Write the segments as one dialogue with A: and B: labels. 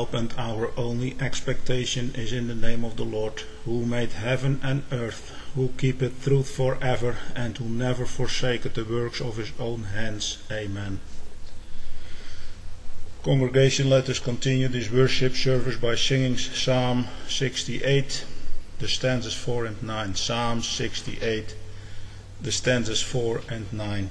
A: help and our only expectation is in the name of the Lord, who made heaven and earth, who keepeth truth forever, and who never forsaketh the works of his own hands. Amen. Congregation, let us continue this worship service by singing Psalm 68, the stanzas 4 and 9. Psalm 68, the stanzas 4 and 9.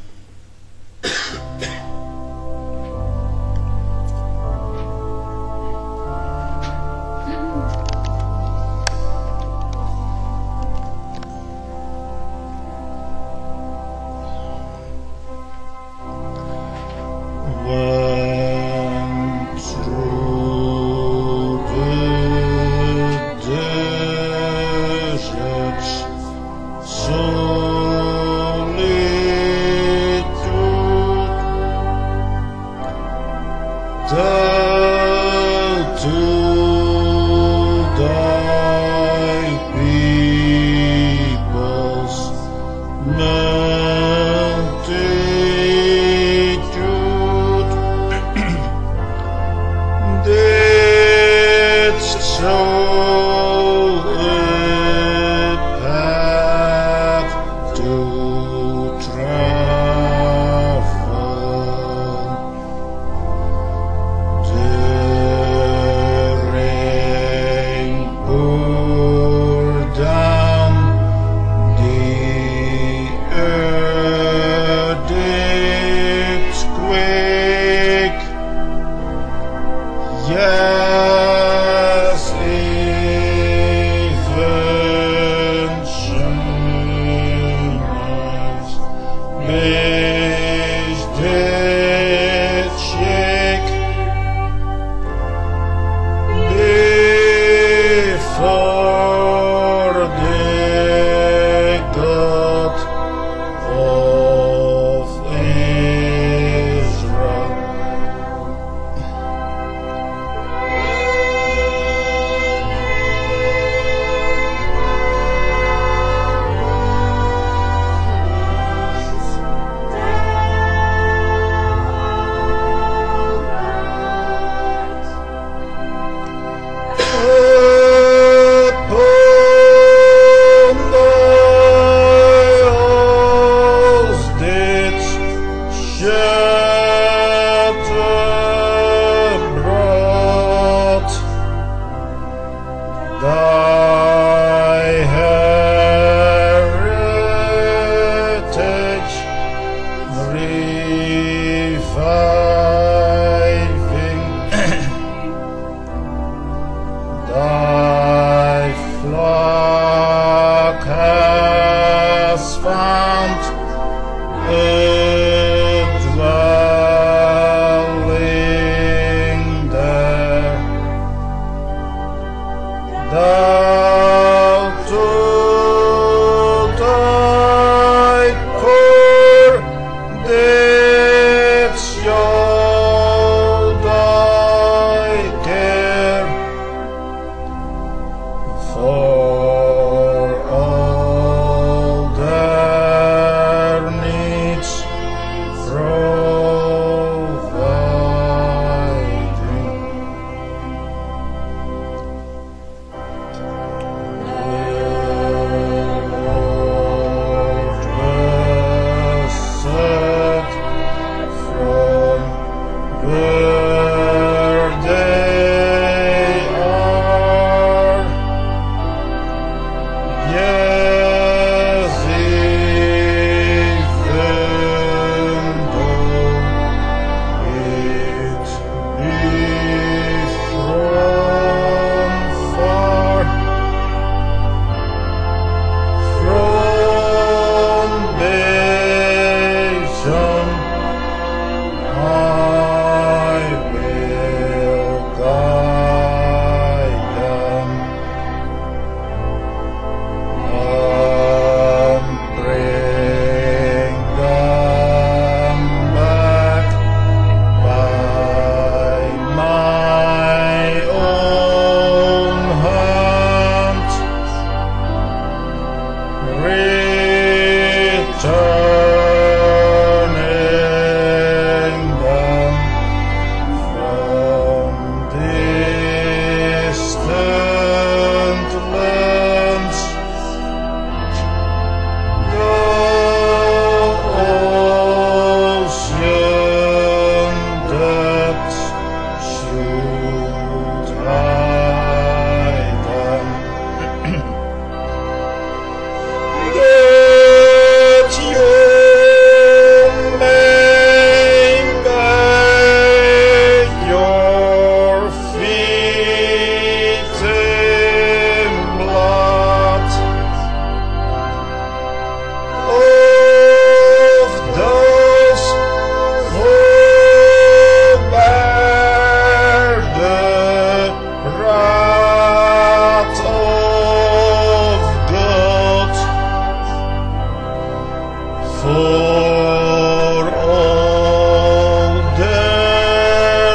A: for all their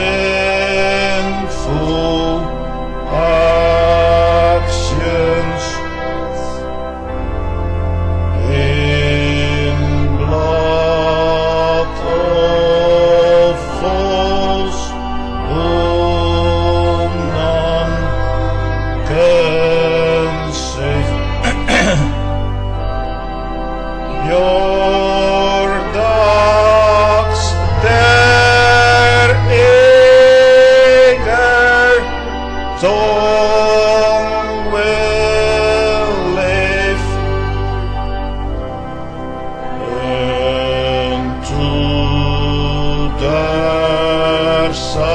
A: sinful actions. In blood of false whom none can save. Your dogs, their eager tongue will live, and to their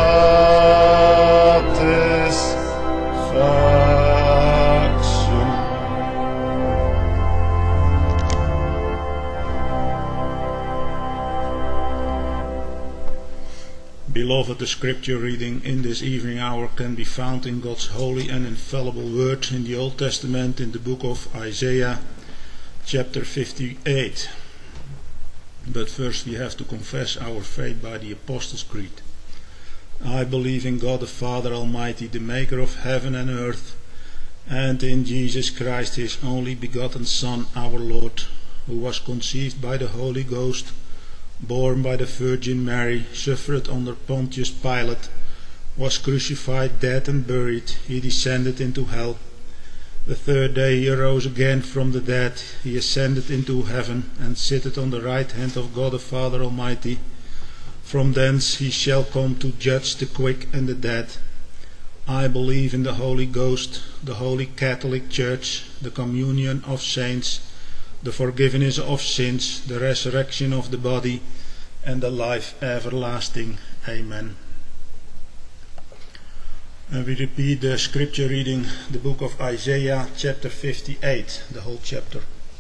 A: satisfaction. Beloved, the scripture reading in this evening hour can be found in God's holy and infallible word in the Old Testament in the book of Isaiah, chapter 58. But first we have to confess our faith by the Apostles' Creed. I believe in God the Father Almighty, the maker of heaven and earth, and in Jesus Christ, his only begotten Son, our Lord, who was conceived by the Holy Ghost, born by the Virgin Mary, suffered under Pontius Pilate, was crucified, dead and buried. He descended into hell. The third day he arose again from the dead. He ascended into heaven, and sitteth on the right hand of God the Father Almighty. From thence he shall come to judge the quick and the dead. I believe in the Holy Ghost, the Holy Catholic Church, the communion of saints, the forgiveness of sins, the resurrection of the body, and the life everlasting. Amen. And we repeat the scripture reading, the book of Isaiah, chapter 58, the whole chapter.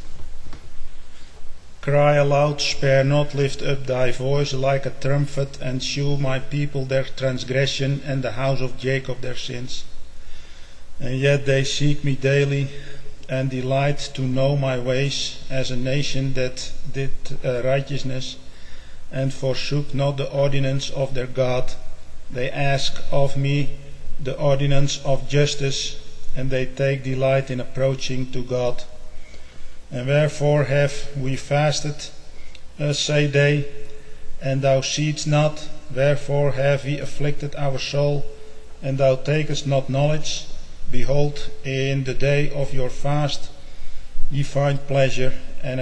A: Cry aloud, spare not, lift up thy voice like a trumpet, and shew my people their transgression, and the house of Jacob their sins. And yet they seek me daily, and delight to know my ways, as a nation that did righteousness, and forsook not the ordinance of their God. They ask of me the ordinance of justice, and they take delight in approaching to God. And wherefore have we fasted, say they, and thou seest not? Wherefore have we afflicted our soul, and thou takest not knowledge? Behold, in the day of your fast ye find pleasure, and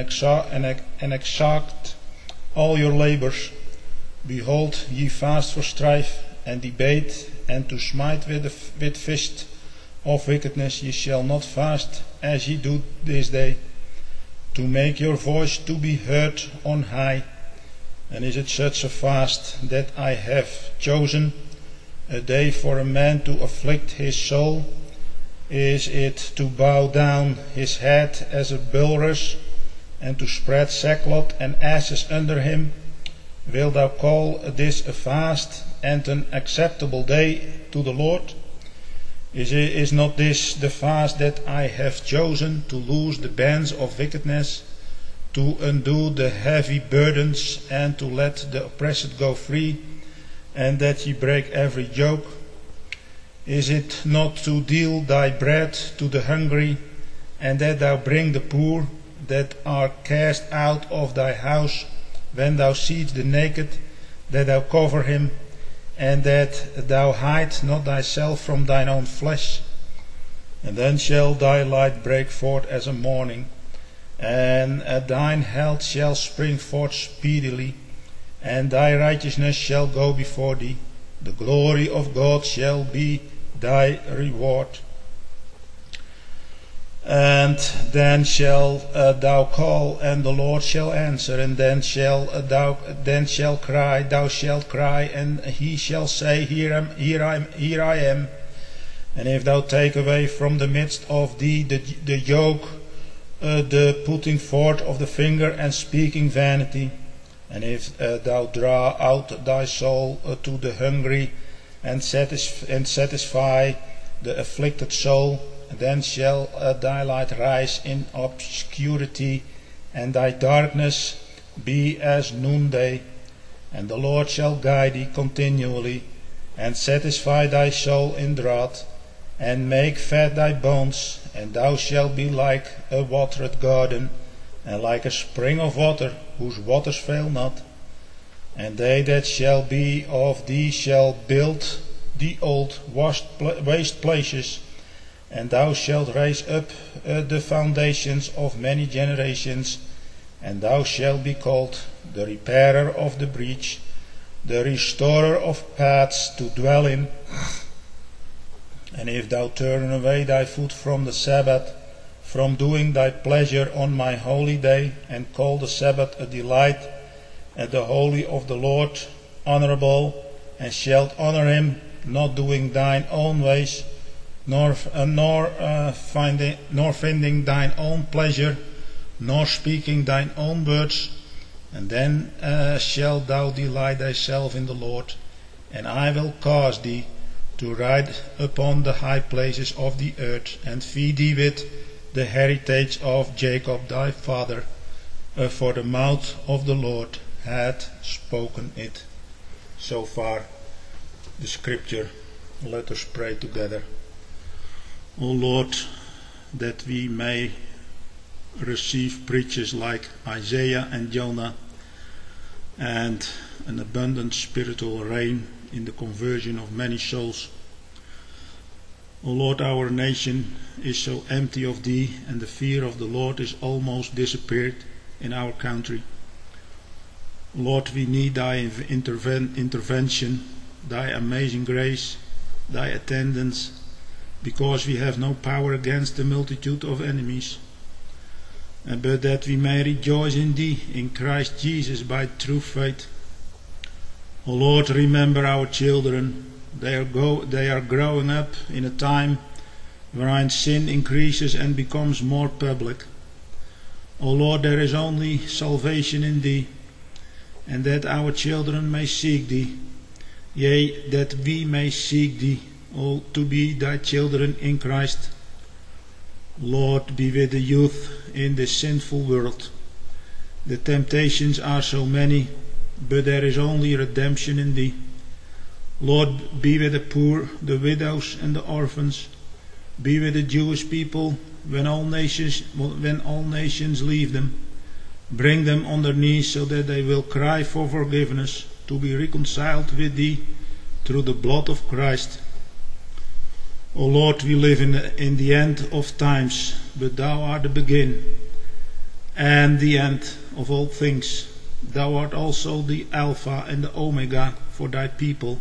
A: exact all your labors. Behold, ye fast for strife, and debate, and to smite with fist of wickedness. Ye shall not fast as ye do this day, to make your voice to be heard on high. And is it such a fast that I have chosen, a day for a man to afflict his soul? Is it to bow down his head as a bulrush, and to spread sackcloth and ashes under him? Wilt thou call this a fast, and an acceptable day to the Lord? Is not this the fast that I have chosen, to loose the bands of wickedness, to undo the heavy burdens, and to let the oppressed go free, and that ye break every yoke? Is it not to deal thy bread to the hungry, and that thou bring the poor that are cast out of thy house, when thou seest the naked, that thou cover him, and that thou hide not thyself from thine own flesh? And then shall thy light break forth as a morning, and thine health shall spring forth speedily, and thy righteousness shall go before thee. The glory of God shall be thy reward. And then shall thou call, and the Lord shall answer, and then shall cry, thou shalt cry, and he shall say, Here I am. And if thou take away from the midst of thee the yoke, the putting forth of the finger, and speaking vanity, and if thou draw out thy soul to the hungry, and satisfy the afflicted soul, then shall thy light rise in obscurity, and thy darkness be as noonday. And the Lord shall guide thee continually, and satisfy thy soul in drought, and make fat thy bones, and thou shalt be like a watered garden, and like a spring of water, whose waters fail not. And they that shall be of thee shall build the old waste places, and thou shalt raise up the foundations of many generations, and thou shalt be called the repairer of the breach, the restorer of paths to dwell in. And if thou turn away thy foot from the Sabbath, from doing thy pleasure on my holy day, and call the Sabbath a delight, and the holy of the Lord honorable, and shalt honor him, not doing thine own ways, nor finding thine own pleasure, nor speaking thine own words, and then shalt thou delight thyself in the Lord, and I will cause thee to ride upon the high places of the earth, and feed thee with the heritage of Jacob thy father, for the mouth of the Lord hath spoken it. So far the scripture. Let us pray together. O Lord, that we may receive preachers like Isaiah and Jonah, and an abundant spiritual rain in the conversion of many souls. O Lord, our nation is so empty of Thee, and the fear of the Lord is almost disappeared in our country. Lord, we need Thy intervention, Thy amazing grace, Thy attendance, because we have no power against the multitude of enemies. But that we may rejoice in Thee, in Christ Jesus, by true faith. O Lord, remember our children. They are growing up in a time wherein sin increases and becomes more public. O Lord, there is only salvation in Thee, and that our children may seek Thee. Yea, that we may seek Thee, O, to be Thy children in Christ. Lord, be with the youth in this sinful world. The temptations are so many, but there is only redemption in Thee. Lord, be with the poor, the widows and the orphans. Be with the Jewish people when all nations leave them. Bring them on their knees so that they will cry for forgiveness, to be reconciled with Thee through the blood of Christ. O Lord, we live in the end of times, but Thou art the begin and the end of all things. Thou art also the Alpha and the Omega for Thy people.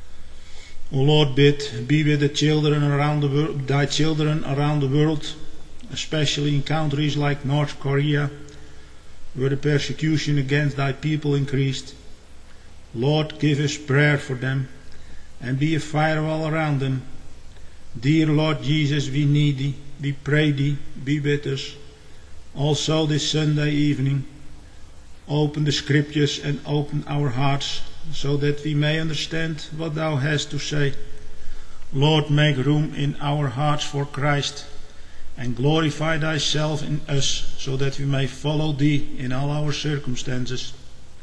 A: O Lord, be with the children around the world, Thy children around the world, especially in countries like North Korea, where the persecution against Thy people increased. Lord, give us prayer for them, and be a firewall around them. Dear Lord Jesus, we need Thee, we pray Thee, be with us. Also this Sunday evening, open the Scriptures and open our hearts, so that we may understand what Thou hast to say. Lord, make room in our hearts for Christ, and glorify Thyself in us, so that we may follow Thee in all our circumstances.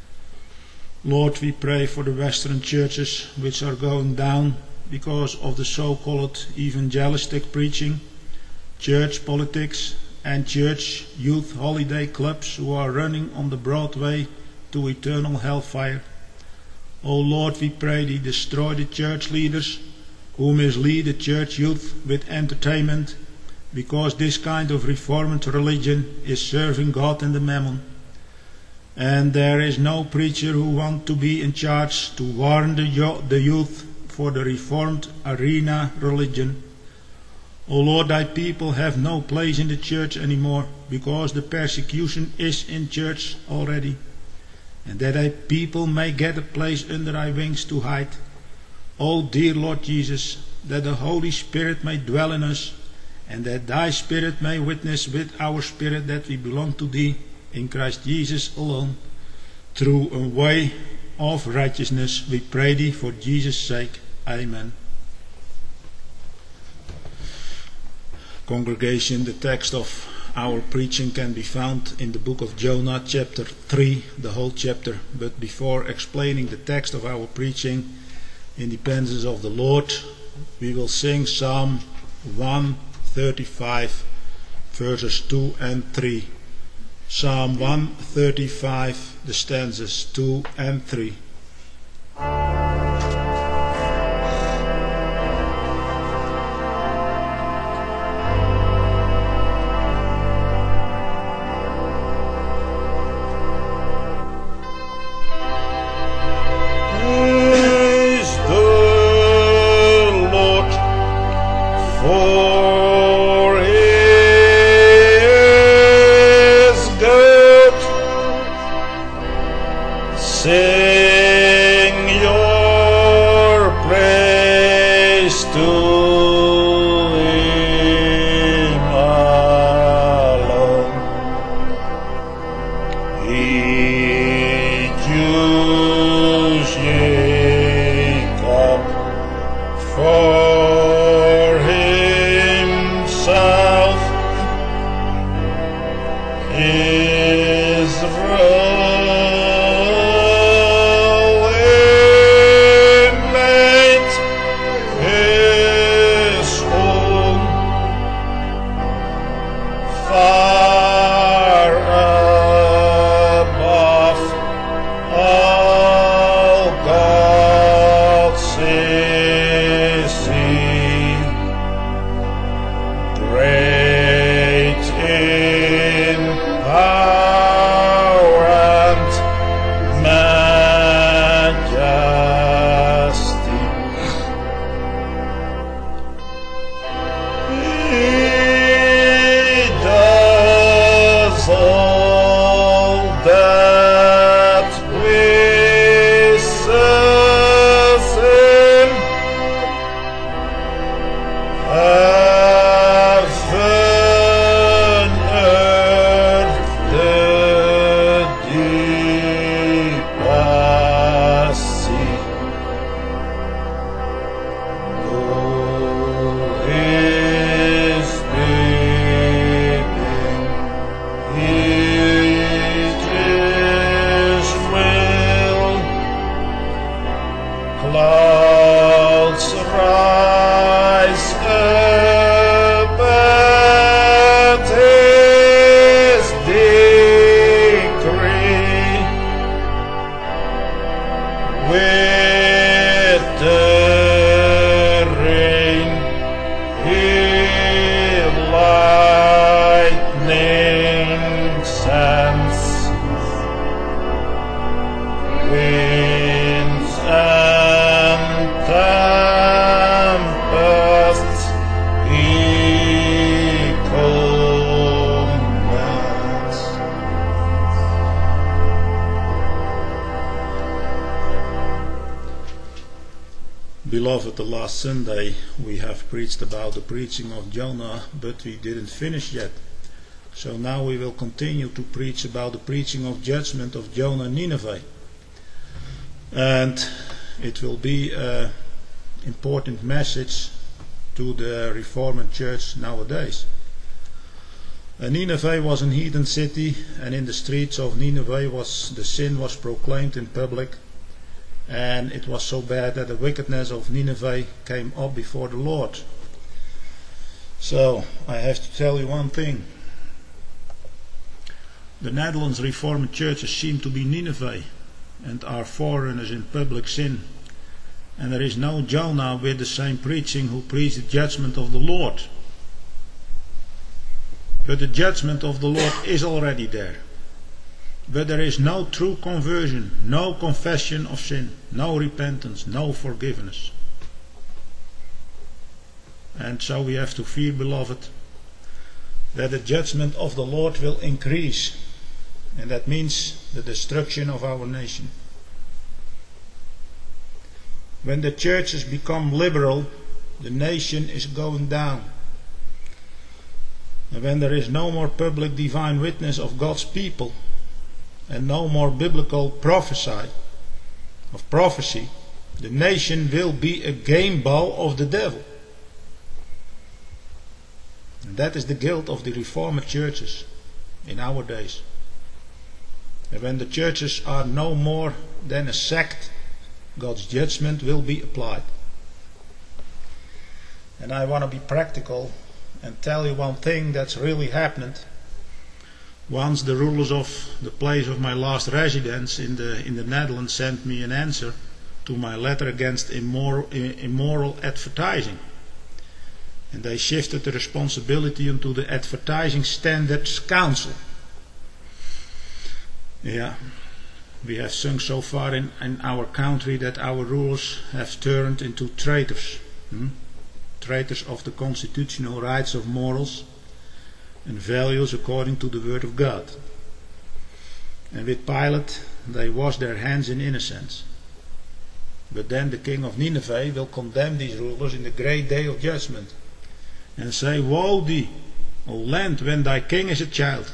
A: Lord, we pray for the Western churches which are going down because of the so-called evangelistic preaching, church politics, and church youth holiday clubs who are running on the broad way to eternal hellfire. O Lord, we pray Thee, destroy the church leaders who mislead the church youth with entertainment, because this kind of reformed religion is serving God and the mammon. And there is no preacher who wants to be in charge to warn the youth for the reformed arena religion. O Lord, Thy people have no place in the church anymore, because the persecution is in church already. And that Thy people may get a place under Thy wings to hide. O dear Lord Jesus, that the Holy Spirit may dwell in us, and that Thy Spirit may witness with our spirit that we belong to Thee in Christ Jesus alone. Through a way of righteousness we pray Thee for Jesus' sake. Amen. Congregation, the text of our preaching can be found in the book of Jonah, chapter 3, the whole chapter. But before explaining the text of our preaching, in dependence of the Lord, we will sing Psalm 135, verses 2 and 3. Psalm 135, the stanzas 2 and 3. Beloved, the last Sunday we have preached about the preaching of Jonah, but we didn't finish yet. So now we will continue to preach about the preaching of judgment of Jonah and Nineveh. And it will be an important message to the Reformed Church nowadays. Nineveh was an heathen city, and in the streets of Nineveh the sin was proclaimed in public. And it was so bad that the wickedness of Nineveh came up before the Lord. So, I have to tell you one thing. The Netherlands Reformed churches seem to be Nineveh and are foreigners in public sin. And there is no Jonah with the same preaching who preached the judgment of the Lord. But the judgment of the Lord is already there. But there is no true conversion, no confession of sin, no repentance, no forgiveness. And so we have to fear, beloved, that the judgment of the Lord will increase. And that means the destruction of our nation. When the churches become liberal, the nation is going down. And when there is no more public divine witness of God's people, and no more biblical prophecy, the nation will be a game ball of the devil. And that is the guilt of the Reformed churches in our days. And when the churches are no more than a sect, God's judgment will be applied. And I want to be practical and tell you one thing that's really happened. Once the rulers of the place of my last residence in the Netherlands sent me an answer to my letter against immoral advertising. And they shifted the responsibility into the Advertising Standards Council. Yeah, we have sung so far in our country that our rulers have turned into traitors. Traitors of the constitutional rights of morals and values according to the Word of God. And with Pilate they wash their hands in innocence. But then the king of Nineveh will condemn these rulers in the great day of judgment and say, Woe thee, O land, when thy king is a child.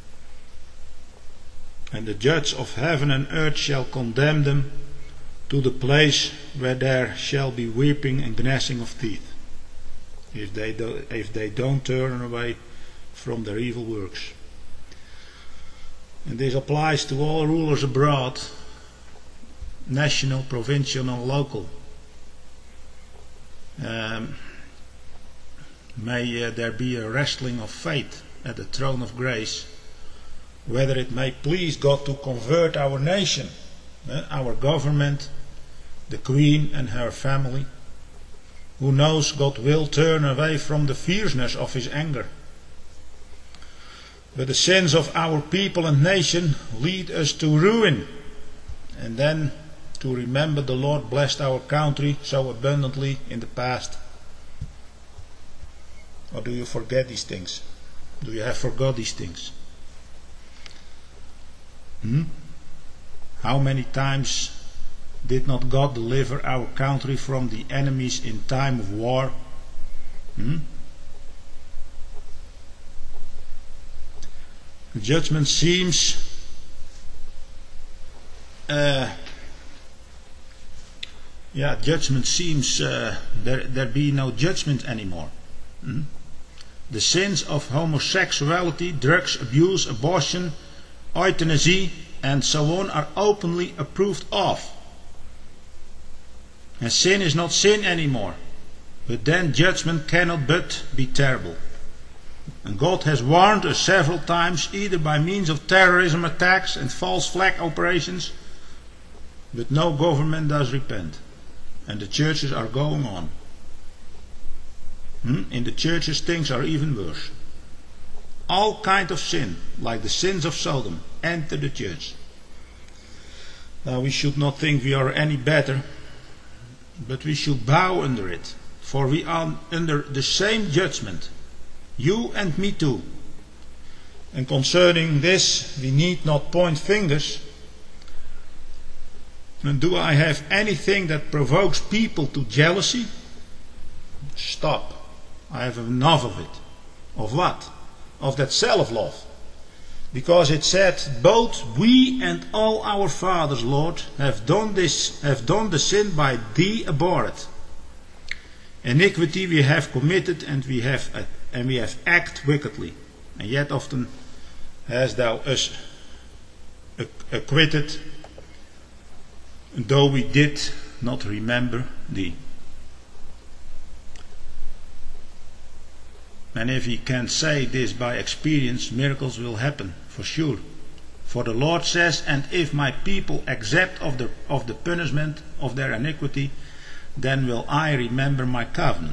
A: And the judge of heaven and earth shall condemn them to the place where there shall be weeping and gnashing of teeth, if they don't turn away from their evil works. And this applies to all rulers abroad, national, provincial and local. May there be a wrestling of faith at the throne of grace, whether it may please God to convert our nation, our government, the Queen and her family. Who knows, God will turn away from the fierceness of his anger. But the sins of our people and nation lead us to ruin, and then to remember the Lord blessed our country so abundantly in the past. Or do you forget these things? Do you have forgot these things? How many times did not God deliver our country from the enemies in time of war? The judgment seems there be no judgment anymore. The sins of homosexuality, drugs abuse, abortion, euthanasia and so on are openly approved of. And sin is not sin anymore. But then judgment cannot but be terrible. And God has warned us several times, either by means of terrorism attacks and false flag operations, but no government does repent. And the churches are going on. In the churches things are even worse. All kinds of sin, like the sins of Sodom, enter the church. Now we should not think we are any better, but we should bow under it, for we are under the same judgment, you and me too. And concerning this we need not point fingers. And do I have anything that provokes people to jealousy? Stop. I have enough of it. Of what? Of that self-love. Because it said, both we and all our fathers, Lord, have done the sin by thee abhorred. Iniquity we have committed, and we have acted wickedly. And yet often hast thou us acquitted, though we did not remember thee. And if he can say this by experience, miracles will happen, for sure. For the Lord says, and if my people accept of the punishment of their iniquity, then will I remember my covenant.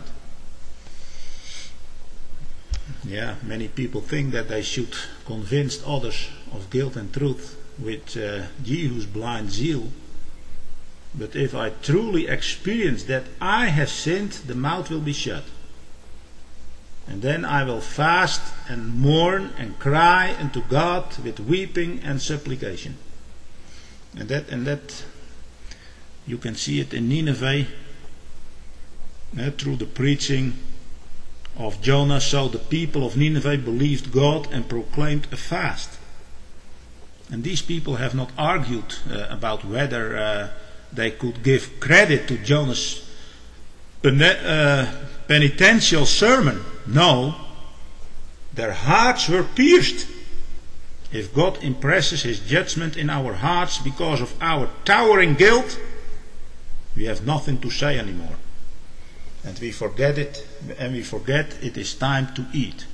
A: Yeah, many people think that they should convince others of guilt and truth with Jehu's blind zeal. But if I truly experience that I have sinned, the mouth will be shut. And then I will fast and mourn and cry unto God with weeping and supplication. And that you can see it in Nineveh through the preaching of Jonah. So the people of Nineveh believed God and proclaimed a fast. And these people have not argued about whether they could give credit to Jonah's penitential sermon. No, Their hearts were pierced. If God impresses his judgment in our hearts because of our towering guilt, we have nothing to say anymore. And we forget it, and we forget it is time to eat.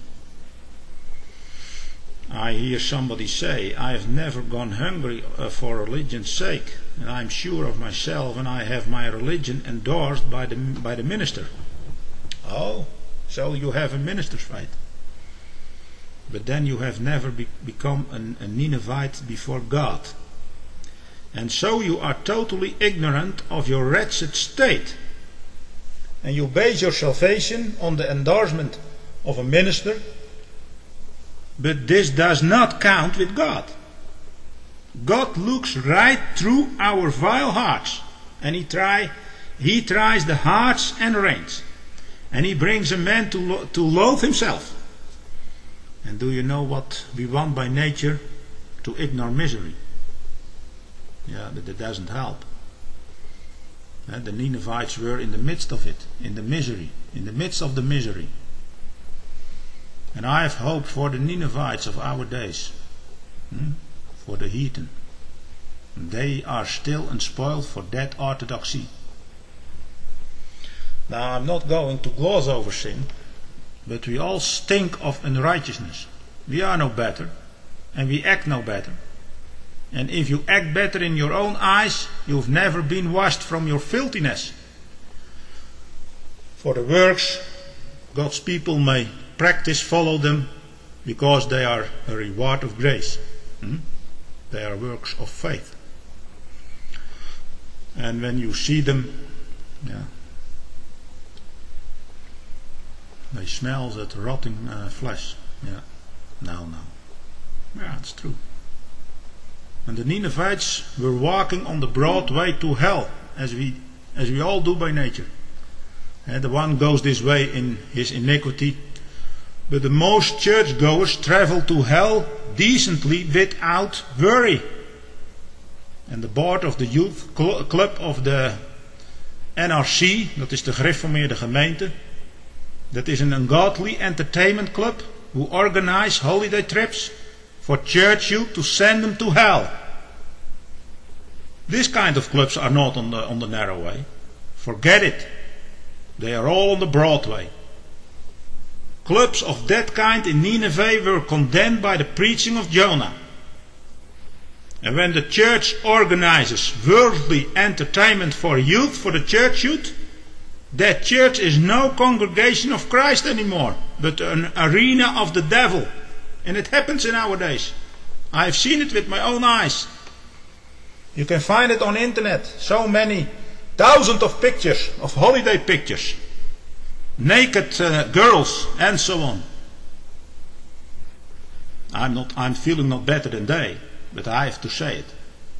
A: I hear somebody say, I have never gone hungry for religion's sake, and I am sure of myself, and I have my religion endorsed by the minister. Oh, so you have a minister's faith. But then you have never become a Ninevite before God. And so you are totally ignorant of your wretched state. And you base your salvation on the endorsement of a minister. But this does not count with God. God looks right through our vile hearts. And He tries the hearts and reins. And He brings a man to loathe himself. And do you know what we want by nature? To ignore misery. Yeah, but that doesn't help. The Ninevites were in the midst of it, in the misery, in the midst of the misery. And I have hope for the Ninevites of our days, for the heathen. They are still unspoiled for that orthodoxy. Now I'm not going to gloss over sin, but we all stink of unrighteousness. We are no better, and we act no better. And if you act better in your own eyes, you've never been washed from your filthiness. For the works God's people may practice, follow them, because they are a reward of grace. They are works of faith. And when you see them, they smell that rotting flesh. No. Yeah, it's true. And the Ninevites were walking on the broad way to hell, as we all do by nature. And the one goes this way in his iniquity, but the most churchgoers travel to hell decently without worry. And the board of the youth club of the NRC, dat is de gereformeerde gemeente, that is an ungodly entertainment club who organize holiday trips for church youth to send them to hell. This kind of clubs are not on the narrow way. Forget it. They are all on the broad way. Clubs of that kind in Nineveh were condemned by the preaching of Jonah. And when the church organizes worldly entertainment for youth, for the church youth, that church is no congregation of Christ anymore, but an arena of the devil. And it happens in our days. I have seen it with my own eyes. You can find it on the internet. So many thousands of pictures, of holiday pictures. Naked girls and so on. I'm feeling not better than they, but I have to say it.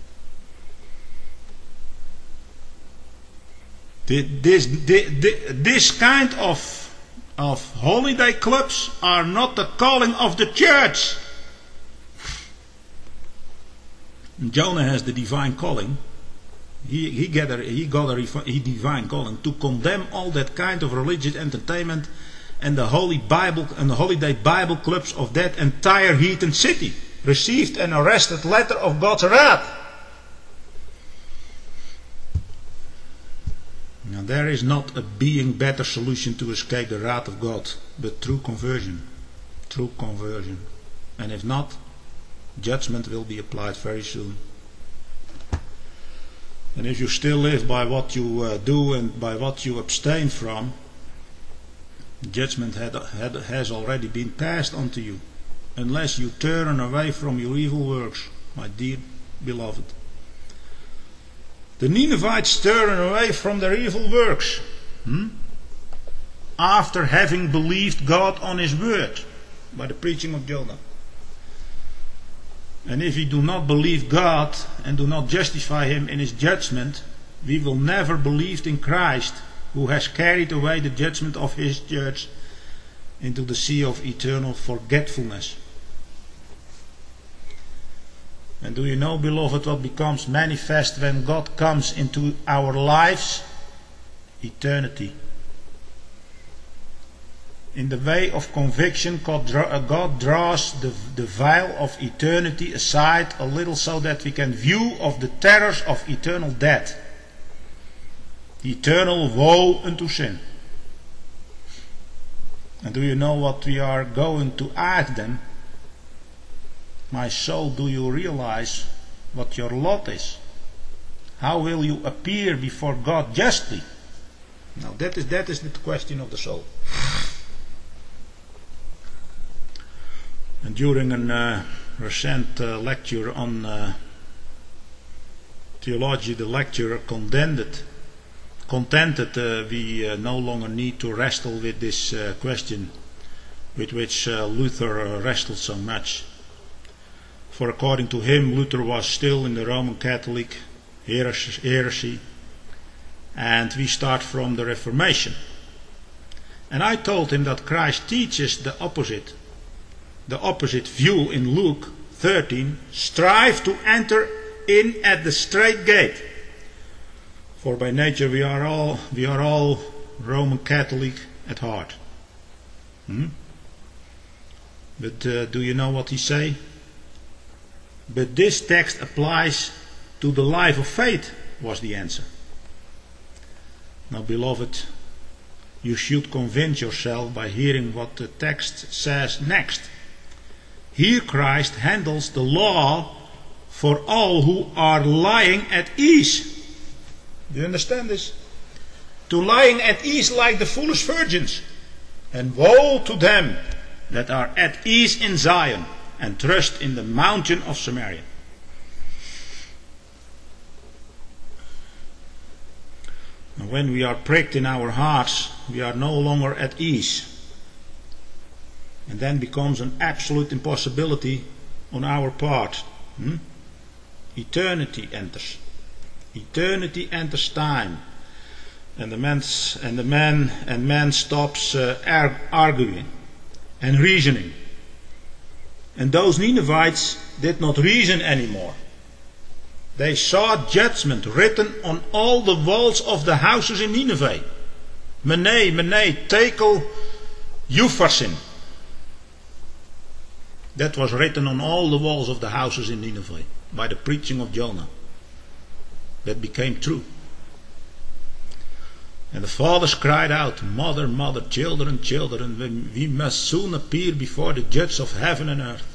A: This kind of holiday clubs are not the calling of the church. Jonah has the divine calling. He got a divine calling to condemn all that kind of religious entertainment and the Holy Bible and the holiday Bible clubs of that entire heathen city. Received an arrested letter of God's wrath. Now there is not a being better solution to escape the wrath of God, but true conversion. True conversion. And if not, judgment will be applied very soon. And if you still live by what you do and by what you abstain from, judgment has already been passed unto you, unless you turn away from your evil works, my dear beloved. The Ninevites turn away from their evil works, after having believed God on His word by the preaching of Jonah. And if we do not believe God and do not justify Him in His judgment, we will never believe in Christ, who has carried away the judgment of His church into the sea of eternal forgetfulness. And do you know, beloved, what becomes manifest when God comes into our lives? Eternity. In the way of conviction, God draws the veil of eternity aside a little so that we can view of the terrors of eternal death. Eternal woe unto sin. And do you know what we are going to ask them? My soul, do you realize what your lot is? How will you appear before God justly? Now that is the question of the soul. And during a recent lecture on theology, the lecturer contented we no longer need to wrestle with this question with which Luther wrestled so much. For according to him, Luther was still in the Roman Catholic heresy, and we start from the Reformation. And I told him that Christ teaches the opposite view in Luke 13, strive to enter in at the straight gate. For by nature we are all Roman Catholic at heart. But do you know what he say? But this text applies to the life of faith, was the answer. Now, beloved, you should convince yourself by hearing what the text says next. Here Christ handles the law for all who are lying at ease. Do you understand this? To lying at ease like the foolish virgins. And woe to them that are at ease in Zion and trust in the mountain of Samaria. And when we are pricked in our hearts, we are no longer at ease. And then becomes an absolute impossibility on our part. Eternity enters. Eternity enters time, and man stops arguing and reasoning. And those Ninevites did not reason anymore. They saw judgment written on all the walls of the houses in Nineveh. Mene, tekel, Upharsin. That was written on all the walls of the houses in Nineveh by the preaching of Jonah. That became true. And the fathers cried out, Mother, mother, children, children, we must soon appear before the judge of heaven and earth.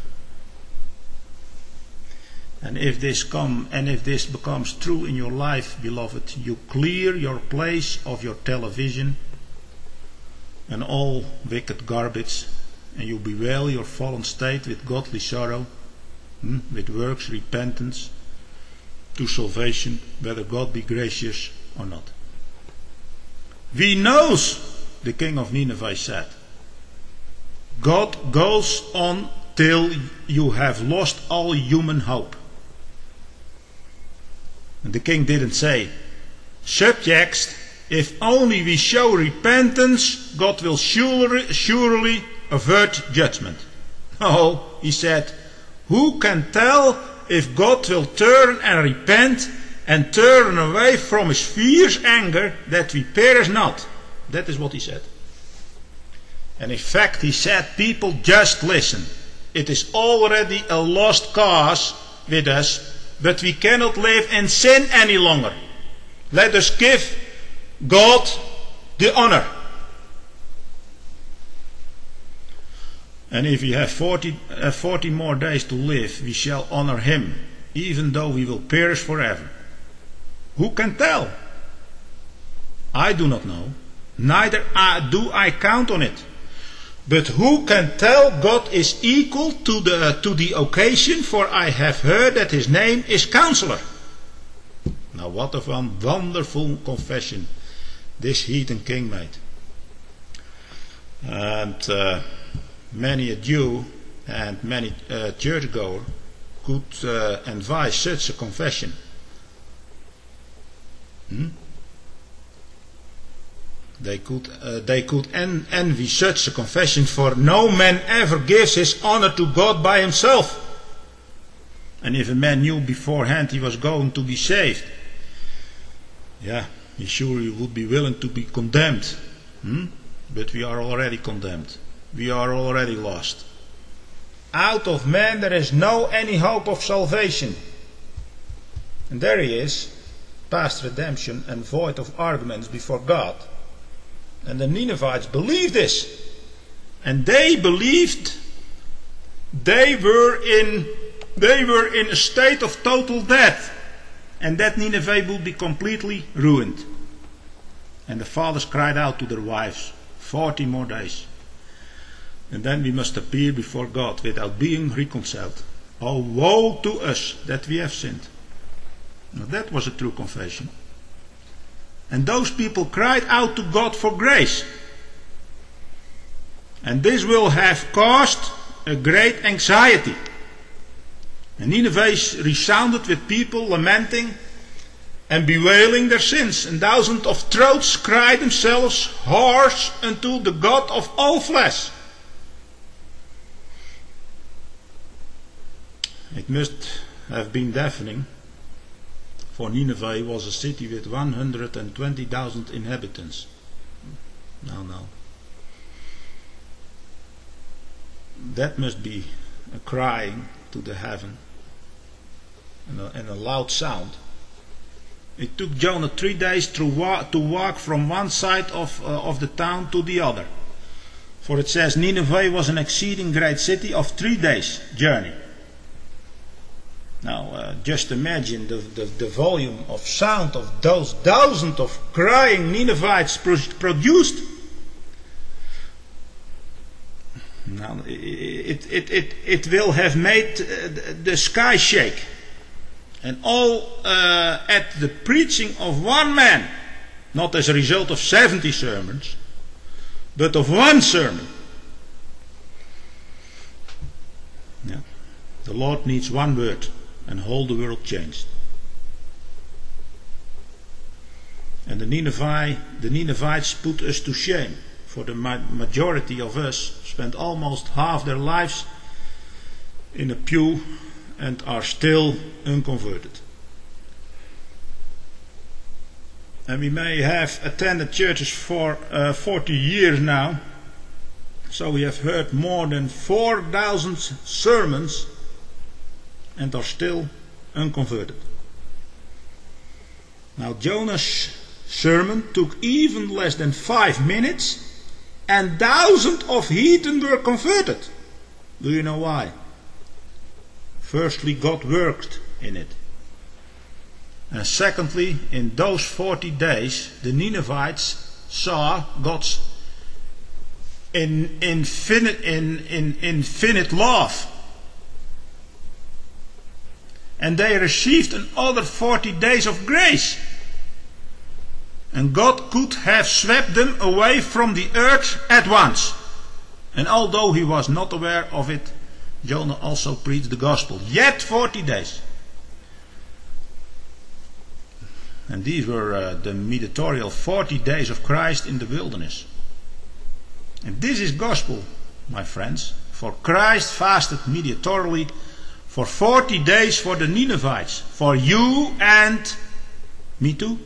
A: And if this becomes true in your life, beloved, you clear your place of your television and all wicked garbage, and you bewail your fallen state with godly sorrow, with works, repentance, to salvation, whether God be gracious or not. We knows, the king of Nineveh said, God goes on till you have lost all human hope. And the king didn't say, subjects, if only we show repentance, God will surely avert judgment. No, he said, who can tell if God will turn and repent and turn away from his fierce anger that we perish not? That is what he said. And in fact he said, people, just listen. It is already a lost cause with us, but we cannot live in sin any longer. Let us give God the honor. And if we have 40 more days to live, we shall honor him, even though we will perish forever. Who can tell? I do not know, neither do I count on it. But who can tell? God is equal to the occasion, for I have heard that his name is Counselor. Now what a wonderful confession this heathen king made. And many a Jew and many churchgoer could advise such a confession. They could envy such a confession, for no man ever gives his honor to God by himself. And if a man knew beforehand he was going to be saved, he surely would be willing to be condemned. but we are already condemned. We are already lost. Out of man there is no any hope of salvation. And there he is, past redemption and void of arguments before God. And the Ninevites believed this. And they believed they were in a state of total death. And that Nineveh would be completely ruined. And the fathers cried out to their wives, 40 more days. And then we must appear before God without being reconciled. Oh, woe to us that we have sinned. Now that was a true confession. And those people cried out to God for grace. And this will have caused a great anxiety. And Nineveh resounded with people lamenting and bewailing their sins. And thousands of throats cried themselves hoarse unto the God of all flesh. It must have been deafening, for Nineveh was a city with 120,000 inhabitants. No. That must be a crying to the heaven and a loud sound. It took Jonah 3 days to walk from one side of the town to the other. For it says Nineveh was an exceeding great city of 3 days' journey. Now, just imagine the volume of sound of those thousands of crying Ninevites produced. Now, it will have made the sky shake. And all at the preaching of one man, not as a result of 70 sermons, but of one sermon. Yeah. The Lord needs one word, and whole the world changed. And the Ninevites put us to shame, for the majority of us spent almost half their lives in a pew and are still unconverted. And we may have attended churches for 40 years now, so we have heard more than 4,000 sermons and are still unconverted. Now Jonah's sermon took even less than 5 minutes, and thousands of heathen were converted. Do you know why? Firstly, God worked in it. And secondly, in those 40 days, the Ninevites saw God's infinite love. And they received another 40 days of grace. And God could have swept them away from the earth at once. And although he was not aware of it, Jonah also preached the gospel. Yet 40 days. And these were the mediatorial 40 days of Christ in the wilderness. And this is gospel, my friends. For Christ fasted mediatorily for 40 days for the Ninevites. For you and me too.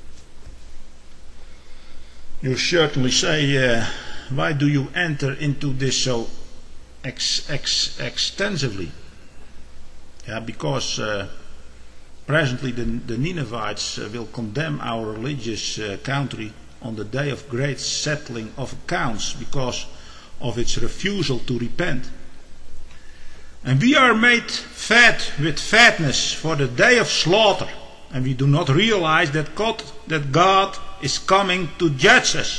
A: You certainly say, why do you enter into this so extensively? Yeah, because presently the Ninevites will condemn our religious country on the day of great settling of accounts because of its refusal to repent. And we are made fat with fatness for the day of slaughter, and we do not realize that God is coming to judge us.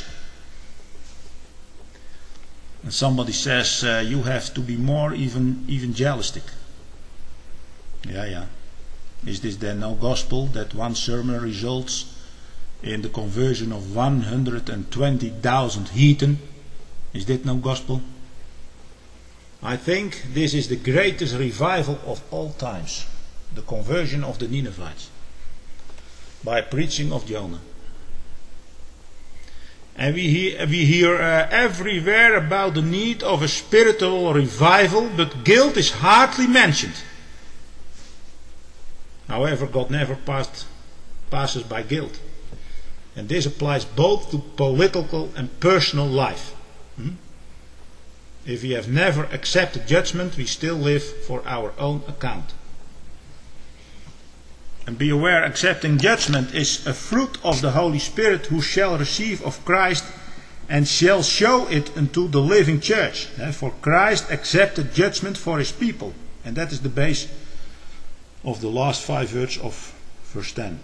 A: And somebody says you have to be more evangelistic. Yeah. Is this then no gospel that one sermon results in the conversion of 120,000 heathen? Is that no gospel? I think this is the greatest revival of all times. The conversion of the Ninevites. By preaching of Jonah. And we hear everywhere about the need of a spiritual revival, but guilt is hardly mentioned. However, God never passes by guilt. And this applies both to political and personal life. If we have never accepted judgment, we still live for our own account. And be aware, accepting judgment is a fruit of the Holy Spirit, who shall receive of Christ and shall show it unto the living church. For Christ accepted judgment for his people. And that is the base of the last 5 words of verse 10.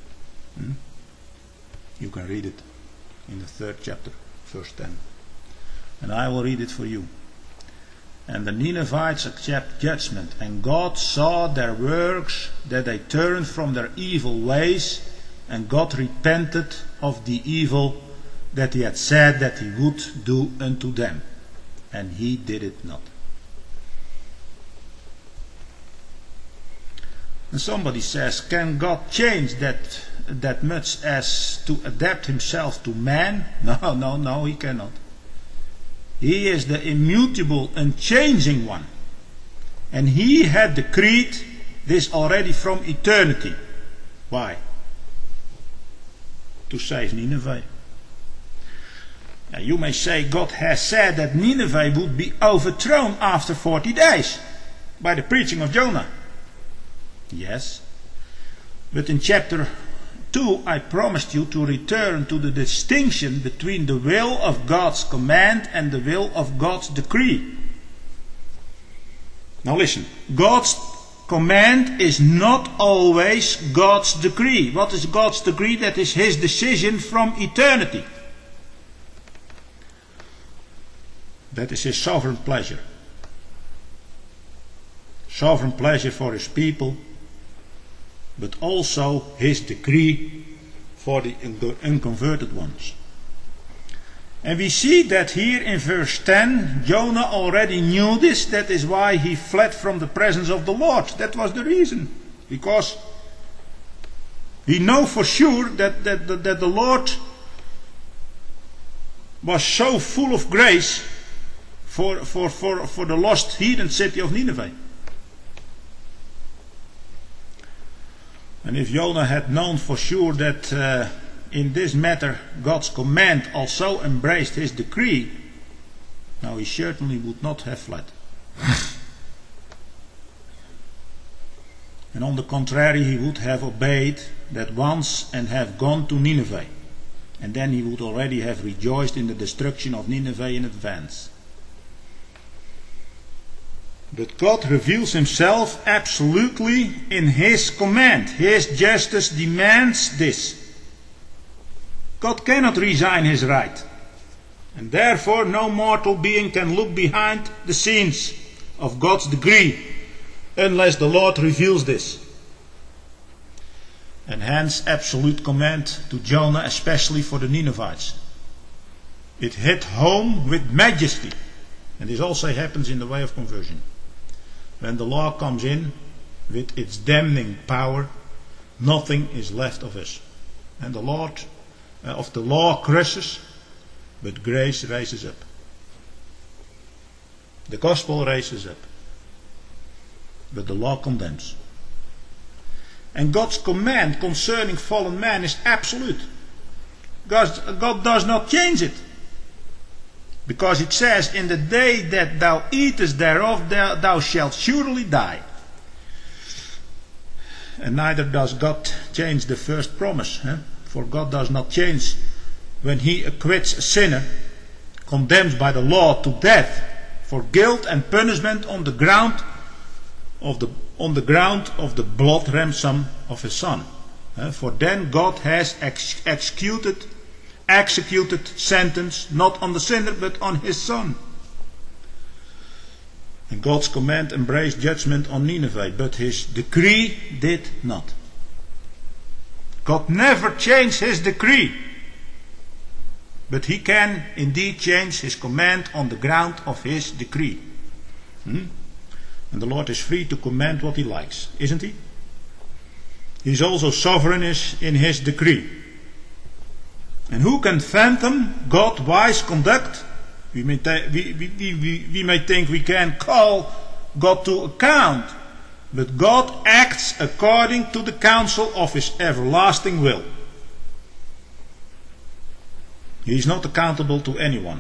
A: You can read it in the 3rd chapter, verse 10. And I will read it for you. And the Ninevites accept judgment, and God saw their works, that they turned from their evil ways, and God repented of the evil that he had said that he would do unto them. And he did it not. And somebody says, can God change that much as to adapt himself to man? No, he cannot. He is the immutable, unchanging one. And he had decreed this already from eternity. Why? To save Nineveh. Now you may say God has said that Nineveh would be overthrown after 40 days by the preaching of Jonah. Yes. But in chapter 2 I promised you to return to the distinction between the will of God's command and the will of God's decree. Now listen, God's command is not always God's decree. What is God's decree? That is his decision from eternity. That is his sovereign pleasure. Sovereign pleasure for his people, but also his decree for the unconverted ones. And we see that here in verse 10, Jonah already knew this. That is why he fled from the presence of the Lord. That was the reason. Because we know for sure that the Lord was so full of grace for the lost heathen city of Nineveh. And if Jonah had known for sure that in this matter God's command also embraced his decree, now he certainly would not have fled. And on the contrary, he would have obeyed that once and have gone to Nineveh. And then he would already have rejoiced in the destruction of Nineveh in advance. But God reveals himself absolutely in his command. His justice demands this. God cannot resign his right. And therefore no mortal being can look behind the scenes of God's decree unless the Lord reveals this. And hence absolute command to Jonah, especially for the Ninevites. It hit home with majesty. And this also happens in the way of conversion. When the law comes in with its damning power, nothing is left of us. And the Lord of the law crushes, but grace raises up. The gospel raises up, but the law condemns. And God's command concerning fallen man is absolute. God does not change it. Because it says, in the day that thou eatest thereof, thou shalt surely die. And neither does God change the first promise. For God does not change when he acquits a sinner, condemned by the law to death, for guilt and punishment on the ground of the blood ransom of his son. For then God has executed sentence not on the sinner but on his son. And God's command embraced judgment on Nineveh, but his decree did not. God never changed his decree, but he can indeed change his command on the ground of his decree. And the Lord is free to command what he likes, isn't he? He is also sovereign in his decree. And who can fathom God's wise conduct? We may think we can call God to account, but God acts according to the counsel of his everlasting will. He is not accountable to anyone.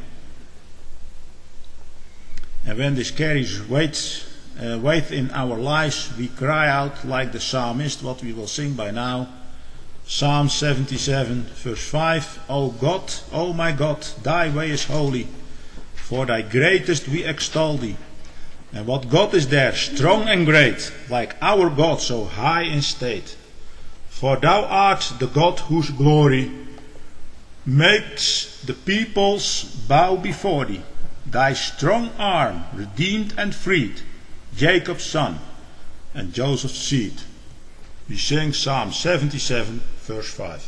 A: And when this carries weight in our lives, we cry out like the psalmist, what we will sing by now. Psalm 77, verse 5. O God, O my God, thy way is holy. For thy greatest we extol thee. And what God is there, strong and great, like our God, so high in state? For thou art the God whose glory makes the peoples bow before thee. Thy strong arm redeemed and freed Jacob's son and Joseph's seed. We sing Psalm 77, verse 5.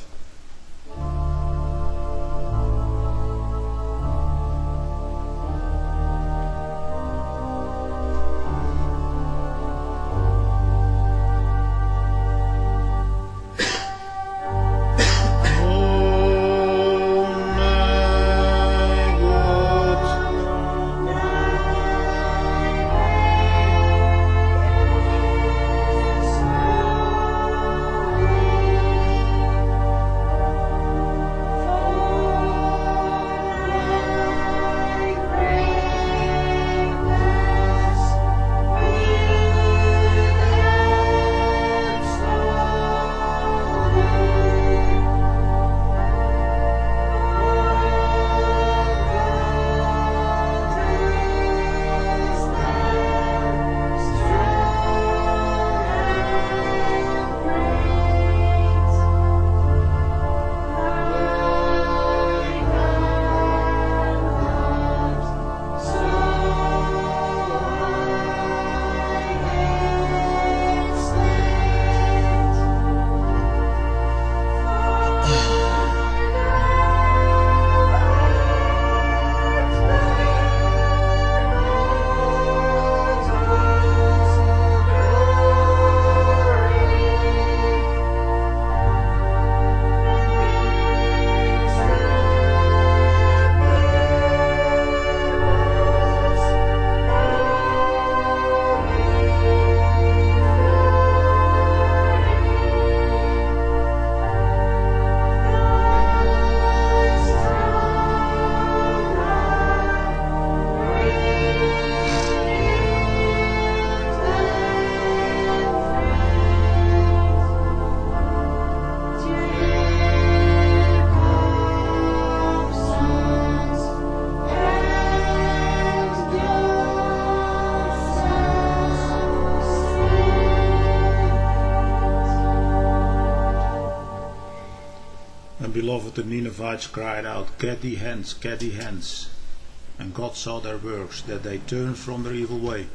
A: Beloved, the Ninevites cried out, Get thee hence, get thee hence. And God saw their works, that they turned from their evil way.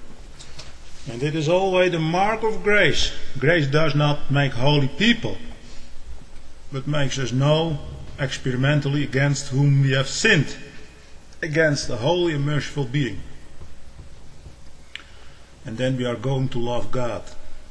A: And it is always the mark of grace. Grace does not make holy people, but makes us know experimentally against whom we have sinned, against the holy and merciful being. And then we are going to love God.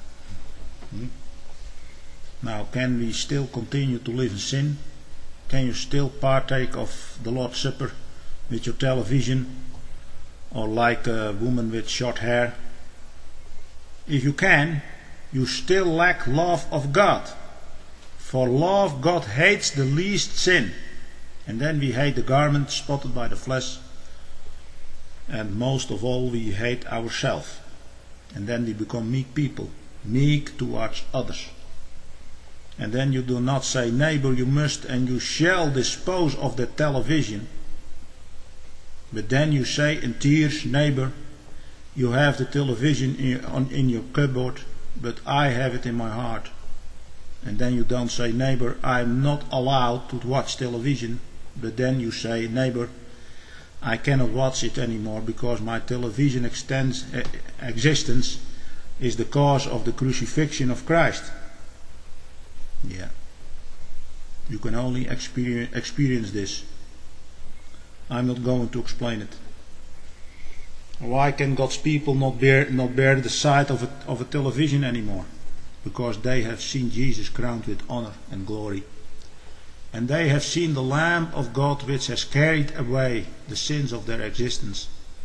A: Now, can we still continue to live in sin? Can you still partake of the Lord's Supper with your television, or like a woman with short hair? If you can, you still lack love of God. For love, God hates the least sin. And then we hate the garment spotted by the flesh. And most of all, we hate ourselves. And then we become meek people, meek towards others. And then you do not say, neighbor, you must and you shall dispose of the television. But then you say in tears, neighbor, you have the television in your cupboard, but I have it in my heart. And then you don't say, neighbor, I'm not allowed to watch television. But then you say, neighbor, I cannot watch it anymore because my television existence is the cause of the crucifixion of Christ. Yeah. You can only experience this. I'm not going to explain it. Why can God's people not bear the sight of a television anymore? Because they have seen Jesus crowned with honor and glory. And they have seen the Lamb of God which has carried away the sins of their existence.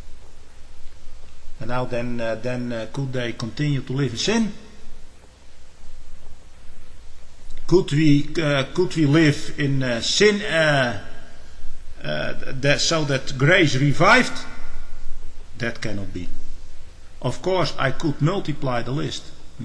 A: And now then could they continue to live in sin? Could we live in sin so that grace revived, that cannot be. Of course, I could multiply the list.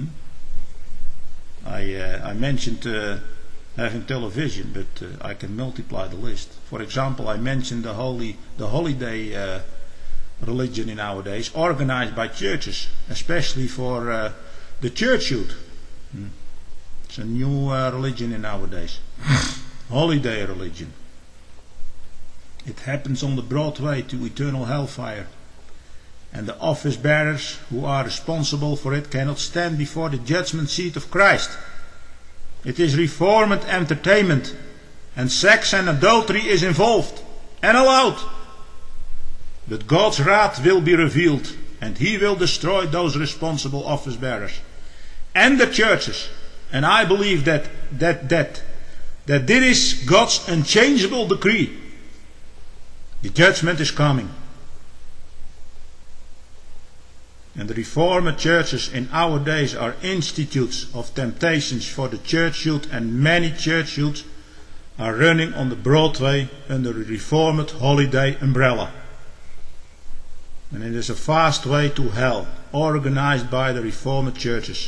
A: I mentioned having television, but I can multiply the list. For example, I mentioned the holiday religion in our days, organized by churches, especially for the church youth. It's a new religion in our days. Holiday religion. It happens on the broad way to eternal hellfire. And the office bearers who are responsible for it cannot stand before the judgment seat of Christ. It is reformed entertainment, and sex and adultery is involved and allowed. But God's wrath will be revealed, and He will destroy those responsible office bearers and the churches. And I believe that this is God's unchangeable decree. The judgment is coming. And the Reformed churches in our days are institutes of temptations for the church youth, and many church youths are running on the broad way under the Reformed holiday umbrella. And it is a fast way to hell, organized by the Reformed churches.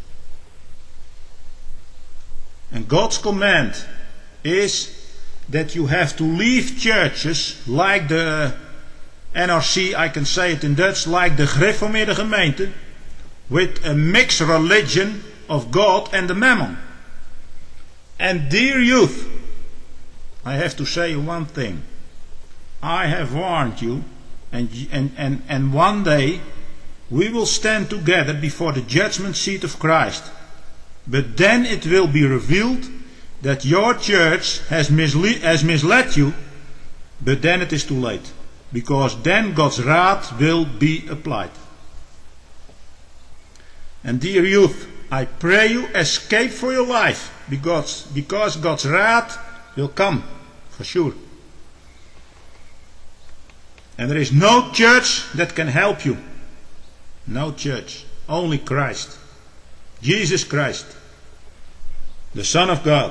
A: And God's command is that you have to leave churches like the NRC, I can say it in Dutch, like the gereformeerde gemeente, with a mixed religion of God and the mammon. And dear youth, I have to say one thing. I have warned you, and one day we will stand together before the judgment seat of Christ. But then it will be revealed that your church has misled you, but then it is too late. Because then God's wrath will be applied. And dear youth, I pray you escape for your life, because God's wrath will come, for sure. And there is no church that can help you. No church. Only Christ. Jesus Christ, the Son of God.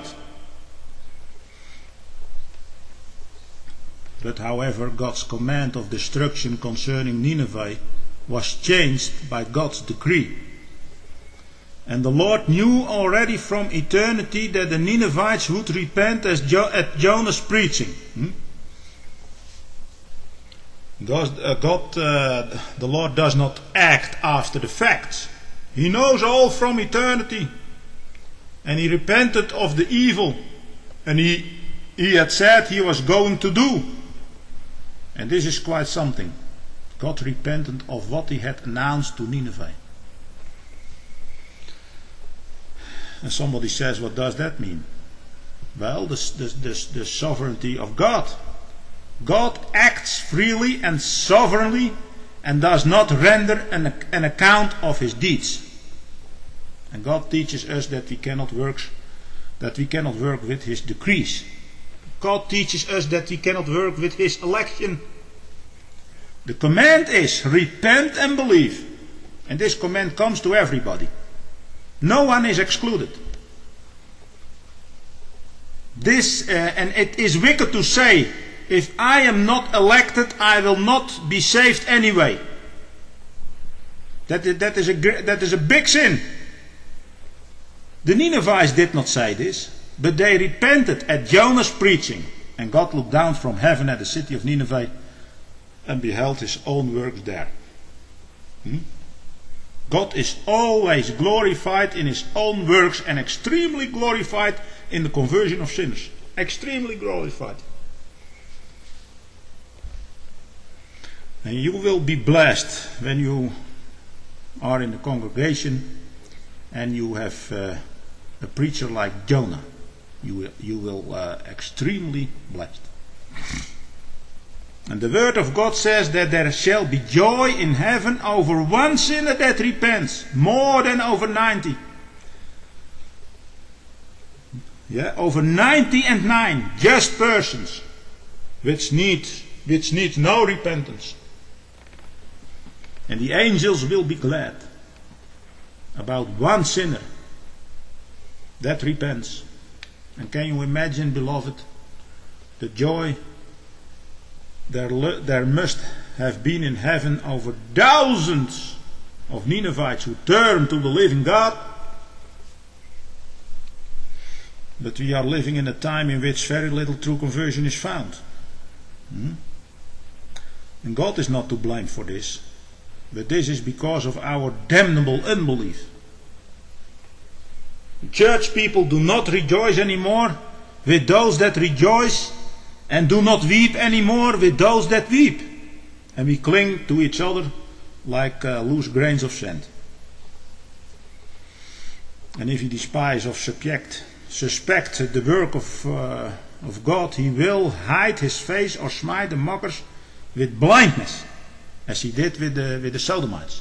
A: But however, God's command of destruction concerning Nineveh was changed by God's decree. And the Lord knew already from eternity that the Ninevites would repent at Jonah's preaching. The Lord does not act after the facts. He knows all from eternity. And He repented of the evil. And He had said He was going to do. And this is quite something. God repented of what He had announced to Nineveh. And somebody says, what does that mean? Well, the sovereignty of God. God acts freely and sovereignly and does not render an account of His deeds. And God teaches us that we cannot work with His decrees. God teaches us that we cannot work with His election. The command is repent and believe. And this command comes to everybody. No one is excluded. And it is wicked to say, if I am not elected, I will not be saved anyway. That is a big sin. The Ninevites did not say this, but they repented at Jonah's preaching, and God looked down from heaven at the city of Nineveh and beheld His own works there. God is always glorified in His own works and extremely glorified in the conversion of sinners. Extremely glorified. And you will be blessed when you are in the congregation and you have a preacher like Jonah. You will extremely blessed. And the word of God says that there shall be joy in heaven over one sinner that repents, more than over 90. Yeah, over 99 just persons which need no repentance. And the angels will be glad about one sinner that repents. And can you imagine, beloved, the joy there must have been in heaven over thousands of Ninevites who turned to the living God. But we are living in a time in which very little true conversion is found. And God is not to blame for this. But this is because of our damnable unbelief. Church people do not rejoice anymore with those that rejoice, and do not weep anymore with those that weep. And we cling to each other like loose grains of sand. And if he despise or suspect the work of God, he will hide his face or smite the mockers with blindness, as he did with the Sodomites.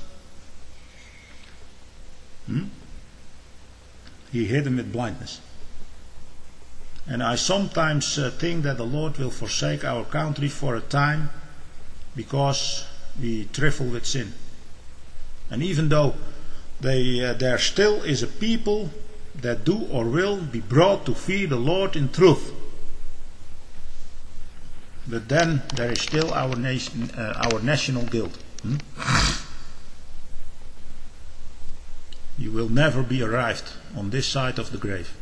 A: He hid them with blindness. And I sometimes think that the Lord will forsake our country for a time because we trifle with sin. And even though there still is a people that do or will be brought to fear the Lord in truth. But then there is still our nation, our national guilt. You will never be arrived on this side of the grave.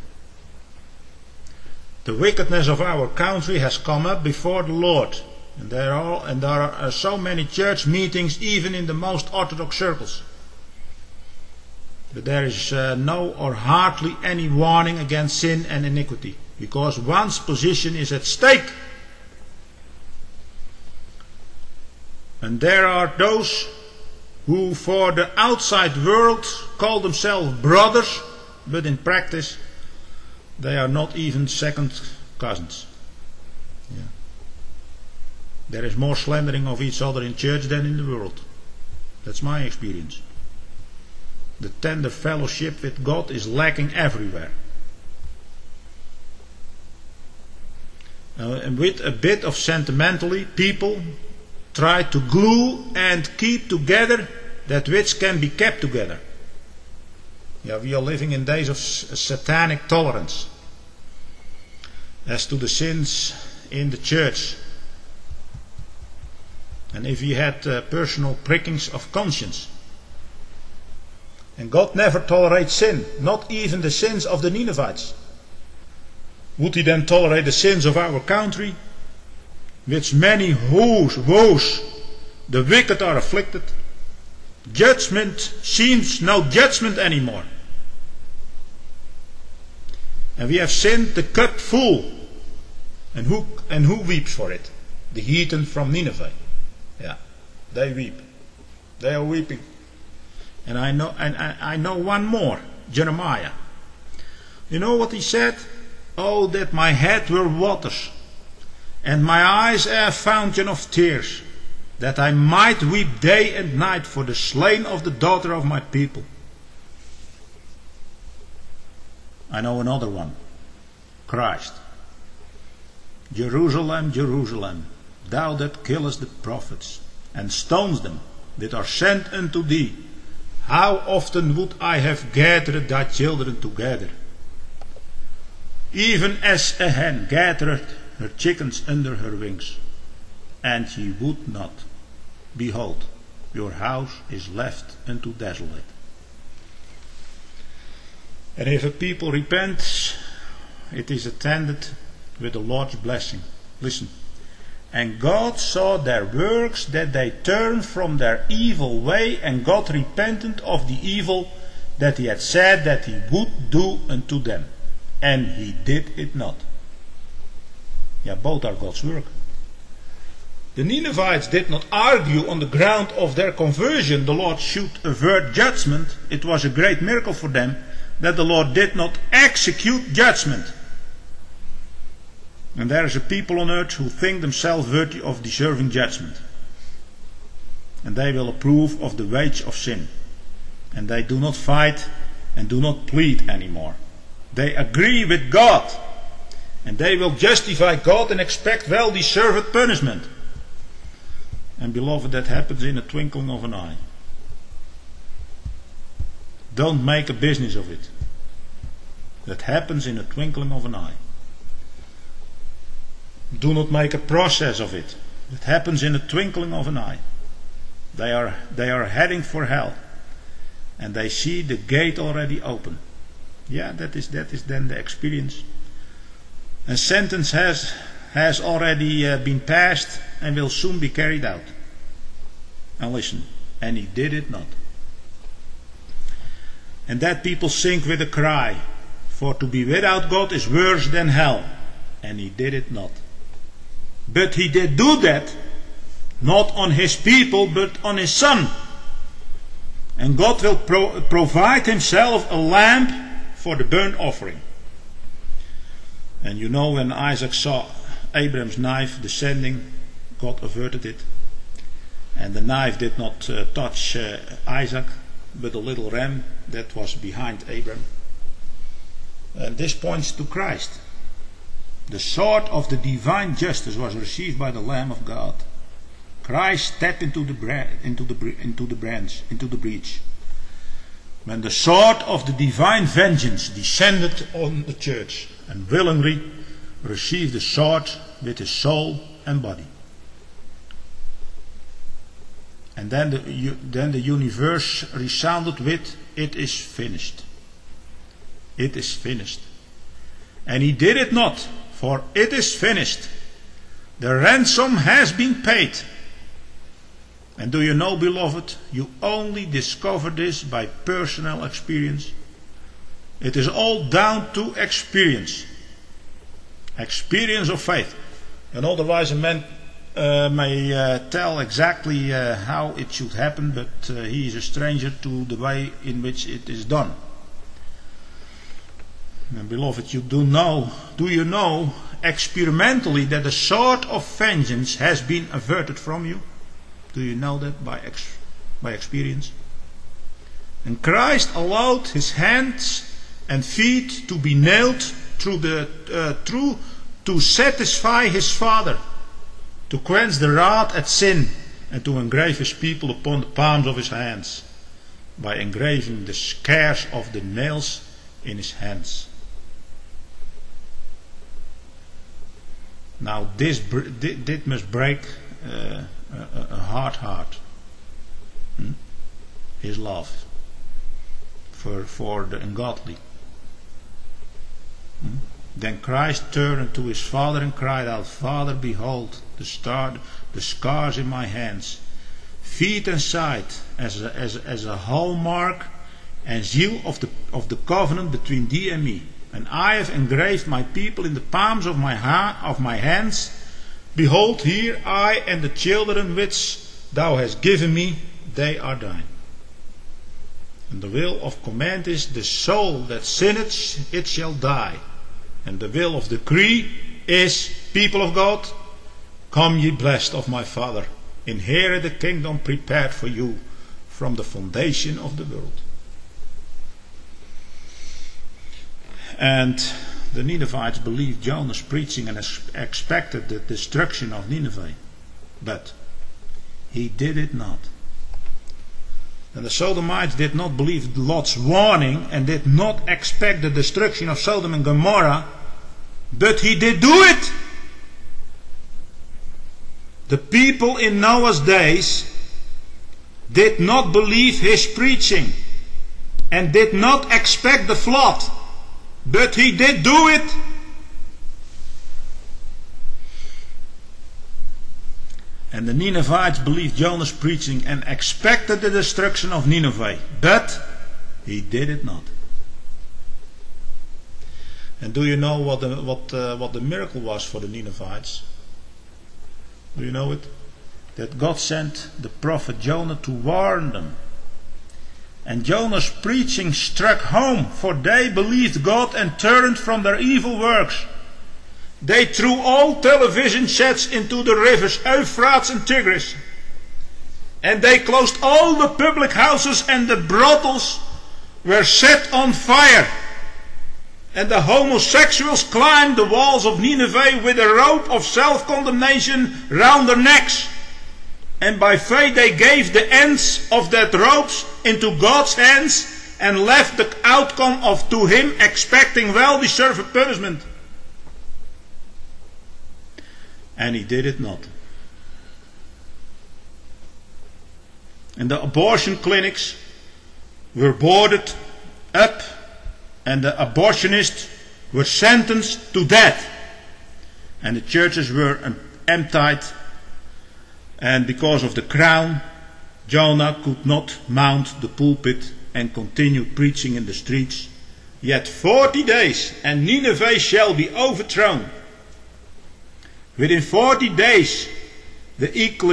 A: The wickedness of our country has come up before the Lord, and there are so many church meetings, even in the most orthodox circles. But there is no or hardly any warning against sin and iniquity, because one's position is at stake. And there are those who for the outside world call themselves brothers, but in practice they are not even second cousins. There is more slandering of each other in church than in the world. That's my experience. The tender fellowship with God is lacking everywhere. And with a bit of sentimentality, people try to glue and keep together that which can be kept together. We are living in days of satanic tolerance as to the sins in the church. And if he had personal prickings of conscience. And God never tolerates sin, not even the sins of the Ninevites. Would he then tolerate the sins of our country? Which many woes, the wicked are afflicted. Judgment seems no judgment anymore. And we have sinned the cup full. And who weeps for it? The heathen from Nineveh. They weep. They are weeping. And I know one more, Jeremiah. You know what he said? Oh, that my head were waters, and my eyes a fountain of tears, that I might weep day and night for the slain of the daughter of my people. I know another one, Christ. Jerusalem, Jerusalem, thou that killest the prophets, and stones them that are sent unto thee, how often would I have gathered thy children together, even as a hen gathereth her chickens under her wings, and ye would not. Behold, your house is left unto desolate. And if a people repents, it is attended with the Lord's blessing. Listen. And God saw their works, that they turned from their evil way, and God repented of the evil that he had said that he would do unto them. And he did it not. Both are God's work. The Ninevites did not argue on the ground of their conversion the Lord should avert judgment. It was a great miracle for them that the Lord did not execute judgment. And there is a people on earth who think themselves worthy of deserving judgment. And they will approve of the wage of sin. And they do not fight and do not plead anymore. They agree with God. And they will justify God and expect well-deserved punishment. And beloved, that happens in a twinkling of an eye. Don't make a business of it. That happens in a twinkling of an eye. Do not make a process of it. It happens in the twinkling of an eye. They are heading for hell, and they see the gate already open. Yeah, that is then the experience. And sentence has already been passed and will soon be carried out. And listen, and he did it not. And that people sink with a cry, for to be without God is worse than hell. And he did it not. But he did do that, not on his people, but on his Son. And God will provide himself a lamp for the burnt offering. And you know, when Isaac saw Abraham's knife descending, God averted it. And the knife did not touch Isaac, but a little ram that was behind Abraham. And this points to Christ. The sword of the divine justice was received by the Lamb of God. Christ stepped into the breach. When the sword of the divine vengeance descended on the church, and willingly received the sword with his soul and body. And then the universe resounded with, "It is finished. It is finished." And he did it not, for it is finished. The ransom has been paid. And do you know, beloved, you only discover this by personal experience. It is all down to experience. Experience of faith. And otherwise a man may tell exactly how it should happen, but he is a stranger to the way in which it is done. And beloved, do you know experimentally that the sword of vengeance has been averted from you? Do you know that by experience? And Christ allowed his hands and feet to be nailed through to satisfy his Father, to quench the wrath at sin, and to engrave his people upon the palms of his hands, by engraving the scars of the nails in his hands. Now this must break a hard heart. His love for the ungodly. Then Christ turned to his Father and cried out, "Father, behold the scars in my hands, feet and side, as a hallmark and seal of the covenant between thee and me. And I have engraved my people in the palms of my hands. Behold, here I and the children which thou hast given me, they are thine." And the will of command is, "The soul that sinneth, it shall die." And the will of decree is, "People of God, come ye blessed of my Father, inherit the kingdom prepared for you from the foundation of the world." And the Ninevites believed Jonah's preaching and expected the destruction of Nineveh. But he did it not. And the Sodomites did not believe Lot's warning and did not expect the destruction of Sodom and Gomorrah, but he did do it. The people in Noah's days did not believe his preaching and did not expect the flood, but he did do it. And the Ninevites believed Jonah's preaching and expected the destruction of Nineveh, but he did it not. And do you know what the miracle was for the Ninevites? Do you know it? That God sent the prophet Jonah to warn them. And Jonah's preaching struck home, for they believed God and turned from their evil works. They threw all television sets into the rivers Euphrates and Tigris. And they closed all the public houses, and the brothels were set on fire. And the homosexuals climbed the walls of Nineveh with a rope of self-condemnation round their necks. And by faith they gave the ends of that ropes into God's hands and left the outcome to him, expecting well-deserved punishment. And he did it not. And the abortion clinics were boarded up, and the abortionists were sentenced to death. And the churches were emptied, and because of the crown, Jonah could not mount the pulpit and continue preaching in the streets. Yet 40 days, and Nineveh shall be overthrown. Within 40 days, the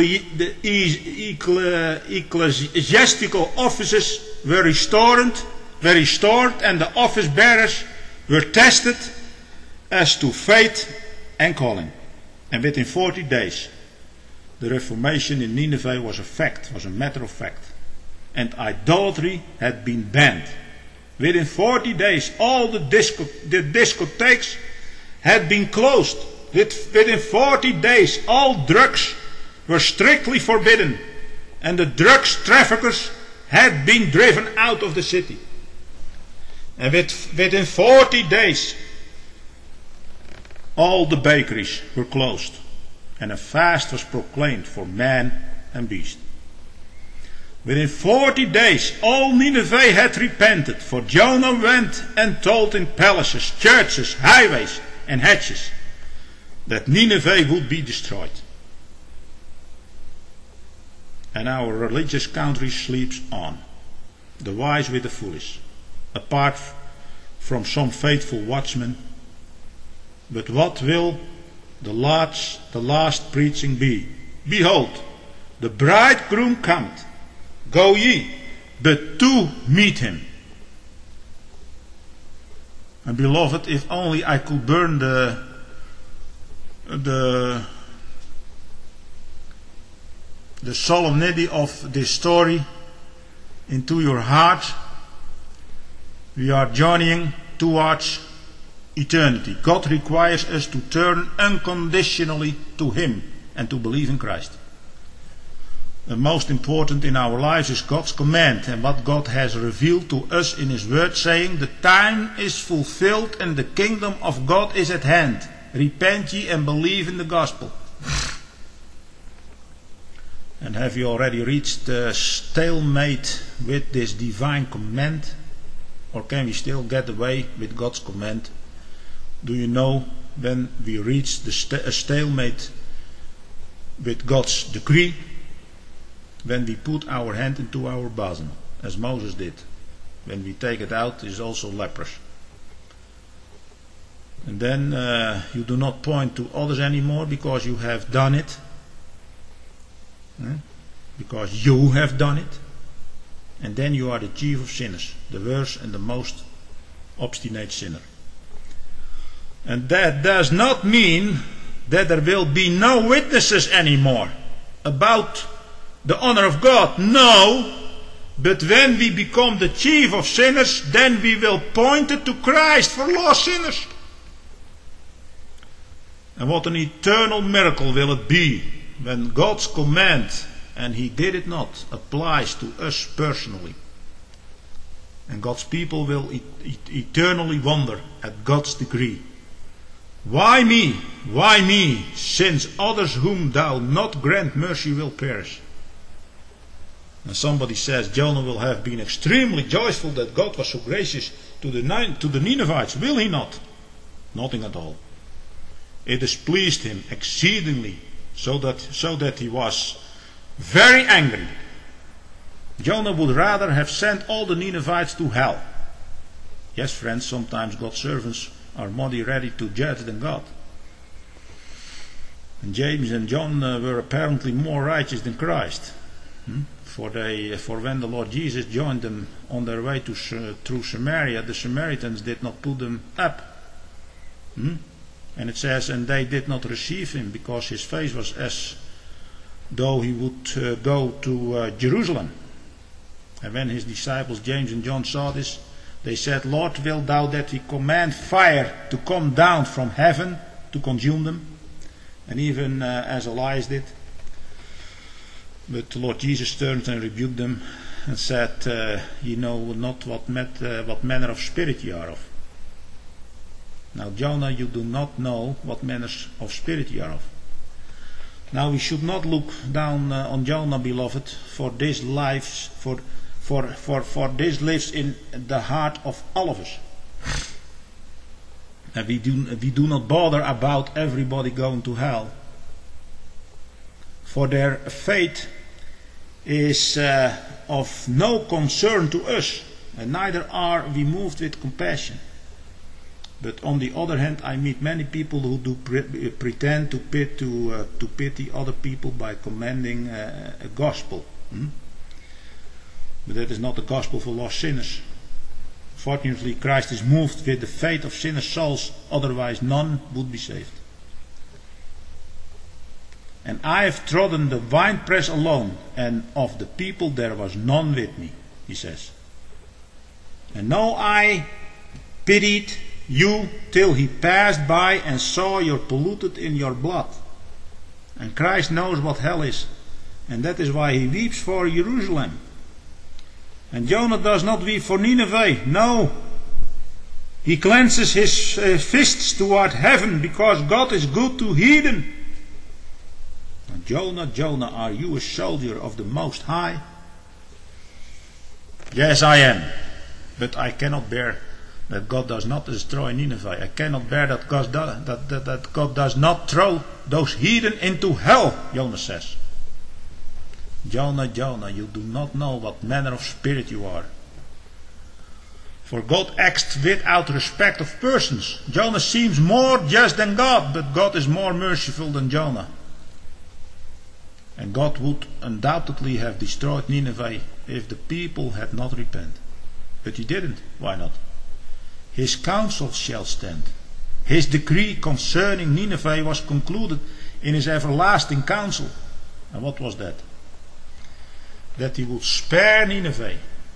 A: ecclesiastical offices were restored, and the office bearers were tested as to faith and calling. And within 40 days, the Reformation in Nineveh was a matter of fact. And idolatry had been banned. Within 40 days, all the discotheques had been closed. Within 40 days, all drugs were strictly forbidden, and the drugs traffickers had been driven out of the city. And within 40 days, all the bakeries were closed, and a fast was proclaimed for man and beast. Within 40 days, all Nineveh had repented, for Jonah went and told in palaces, churches, highways, and hedges that Nineveh would be destroyed. And our religious country sleeps on, the wise with the foolish, apart from some faithful watchmen. But what will the last preaching be? Behold, the bridegroom cometh. Go ye, but to meet him. And beloved, if only I could burn the solemnity of this story into your heart. We are journeying towards eternity. God requires us to turn unconditionally to Him and to believe in Christ. The most important in our lives is God's command and what God has revealed to us in His Word, saying, the time is fulfilled and the kingdom of God is at hand. Repent ye and believe in the gospel. And have you already reached the stalemate with this divine command? Or can we still get away with God's command? Do you know when we reach a stalemate with God's decree? When we put our hand into our bosom, as Moses did. When we take it out, it is also leprous. And then you do not point to others anymore because you have done it. Because you have done it. And then you are the chief of sinners, the worst and the most obstinate sinner. And that does not mean that there will be no witnesses anymore about the honor of God. No, but when we become the chief of sinners, then we will point it to Christ for lost sinners. And what an eternal miracle will it be when God's command, and He did it not, applies to us personally. And God's people will eternally wonder at God's decree. Why me? Why me? Since others whom thou not grant mercy will perish. And somebody says Jonah will have been extremely joyful that God was so gracious to the Ninevites. Will he not? Nothing at all. It displeased him exceedingly, so that he was very angry. Jonah would rather have sent all the Ninevites to hell. Yes, friends, sometimes God's servants are more ready to judge than God. And James and John were apparently more righteous than Christ. For when the Lord Jesus joined them on their way through Samaria, the Samaritans did not put them up. And it says, and they did not receive him, because his face was as though he would go to Jerusalem. And when his disciples James and John saw this, they said, Lord, wilt thou that we command fire to come down from heaven to consume them? And even as Elias did. But the Lord Jesus turned and rebuked them and said, ye know not what manner of spirit ye are of. Now, Jonah, you do not know what manner of spirit ye are of. Now we should not look down on Jonah, beloved, for this lives, for this lives in the heart of all of us. And we do not bother about everybody going to hell. For their fate is of no concern to us, and neither are we moved with compassion. But on the other hand, I meet many people who do pretend to pity other people by commending a gospel. But that is not the gospel for lost sinners. Fortunately, Christ is moved with the fate of sinners' souls, otherwise none would be saved. And I have trodden the winepress alone, and of the people there was none with me, he says. And no eye pitied you till he passed by and saw you polluted in your blood. And Christ knows what hell is, and that is why he weeps for Jerusalem. And Jonah does not weep for Nineveh, no. He clenches his fists toward heaven, because God is good to heathen. And Jonah, Jonah, are you a soldier of the Most High? Yes, I am, but I cannot bear that God does not destroy Nineveh. I cannot bear that God does not throw those heathen into hell, Jonah says. Jonah, Jonah, you do not know what manner of spirit you are. For God acts without respect of persons. Jonah seems more just than God, but God is more merciful than Jonah. And God would undoubtedly have destroyed Nineveh if the people had not repented. But he didn't. Why not? His counsel shall stand. His decree concerning Nineveh was concluded in his everlasting counsel. And what was that? That he would spare Nineveh.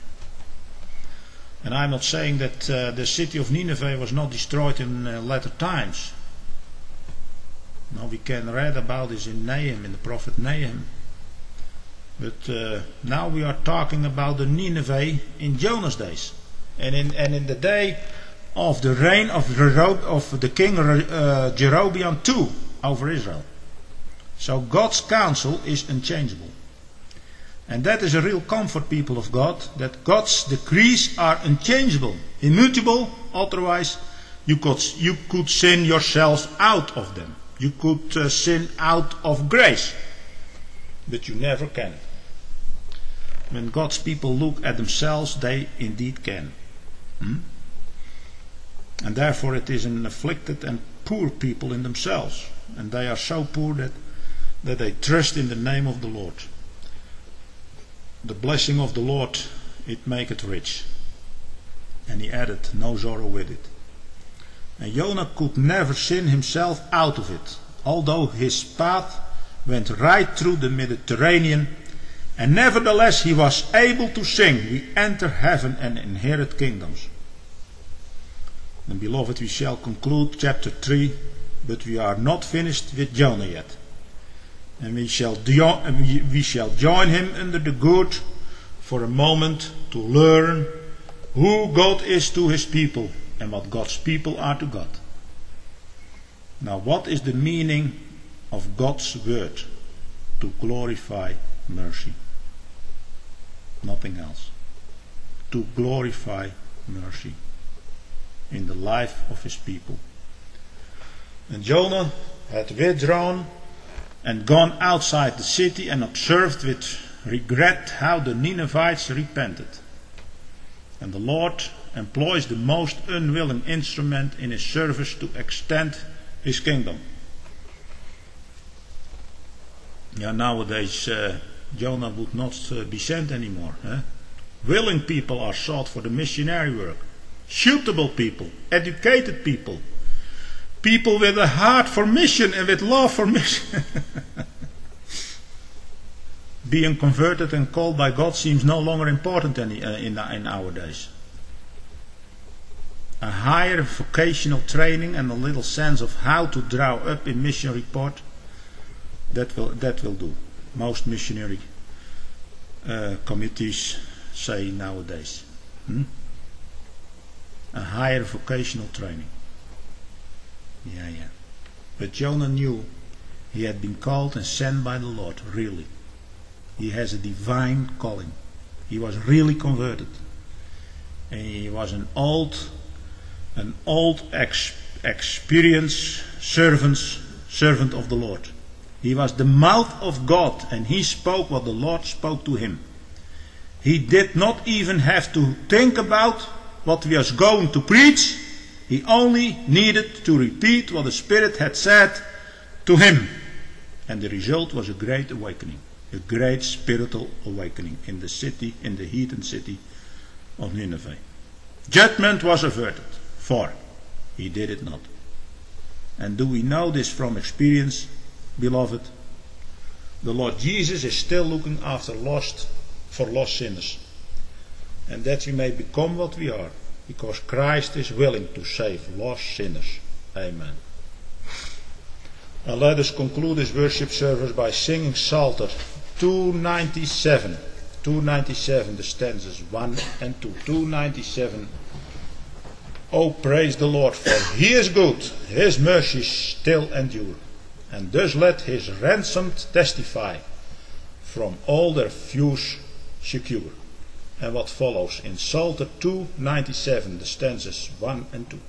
A: And I'm not saying that the city of Nineveh was not destroyed in later times. No, we can read about this in Nahum, in the prophet Nahum. But now we are talking about the Nineveh in Jonah's days. And in the day of the reign of the king Jeroboam II over Israel. So God's counsel is unchangeable. And that is a real comfort, people of God, that God's decrees are unchangeable, immutable. Otherwise, you could sin yourselves out of them. You could sin out of grace. But you never can. When God's people look at themselves, they indeed can. And therefore it is an afflicted and poor people in themselves. And they are so poor that they trust in the name of the Lord. The blessing of the Lord, it maketh rich. And he added, no sorrow with it. And Jonah could never sin himself out of it, although his path went right through the Mediterranean, and nevertheless he was able to sing, we enter heaven and inherit kingdoms. And beloved, we shall conclude chapter 3, but we are not finished with Jonah yet. And we shall join him under the gourd for a moment to learn who God is to his people and what God's people are to God. Now, what is the meaning of God's word? To glorify mercy. Nothing else. To glorify mercy in the life of his people. And Jonah had withdrawn and gone outside the city and observed with regret how the Ninevites repented. And the Lord employs the most unwilling instrument in his service to extend his kingdom. Nowadays Jonah would not be sent anymore. Willing people are sought for the missionary work. Suitable people, educated people, people with a heart for mission and with love for mission. Being converted and called by God seems no longer important in our days. A higher vocational training and a little sense of how to draw up a mission report, that will do. Most missionary committees say nowadays. A higher vocational training. Yeah. But Jonah knew He had been called and sent by the Lord, really. He has a divine calling. He was really converted. And he was an old experienced servant of the Lord. He was the mouth of God, and he spoke what the Lord spoke to him. He did not even have to think about what he was going to preach. He only needed to repeat what the Spirit had said to him. And the result was a great awakening, a great spiritual awakening in the city, in the heathen city of Nineveh. Judgment was averted, for he did it not. And do we know this from experience, beloved? The Lord Jesus is still looking after lost sinners, and that we may become what we are, because Christ is willing to save lost sinners. Amen. Now let us conclude this worship service by singing Psalter 297. 297, the stanzas 1 and 2. 297. Oh, praise the Lord, for he is good, his mercies still endure. And thus let his ransomed testify, from all their views secure. And what follows in Psalter 297, the stanzas 1 and 2.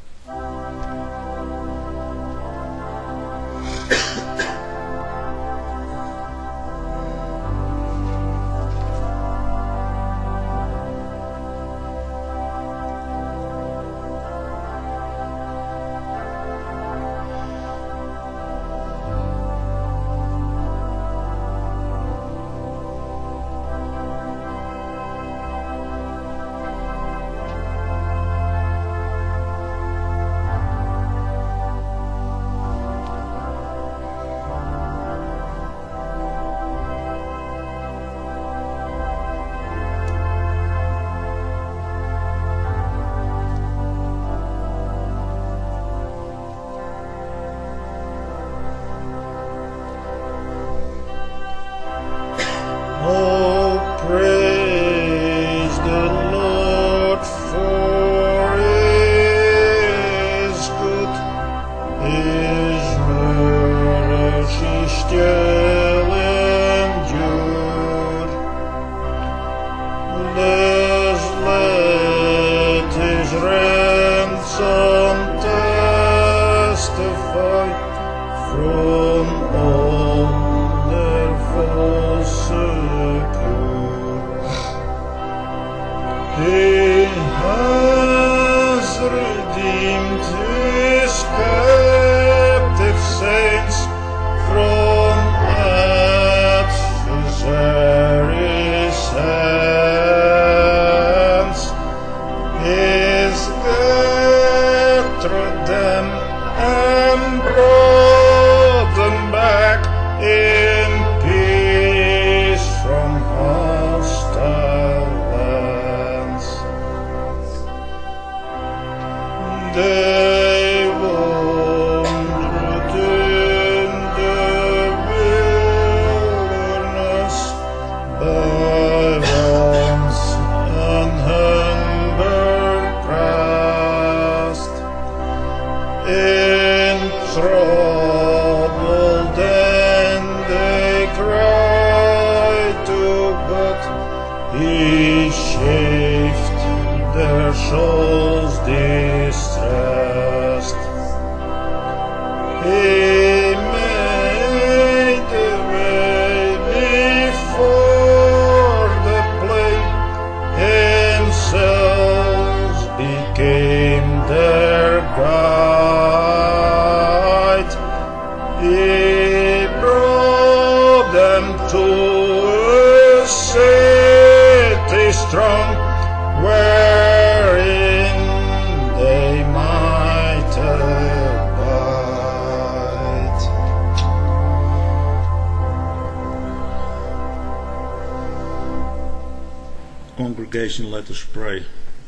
A: Congregation, let us pray.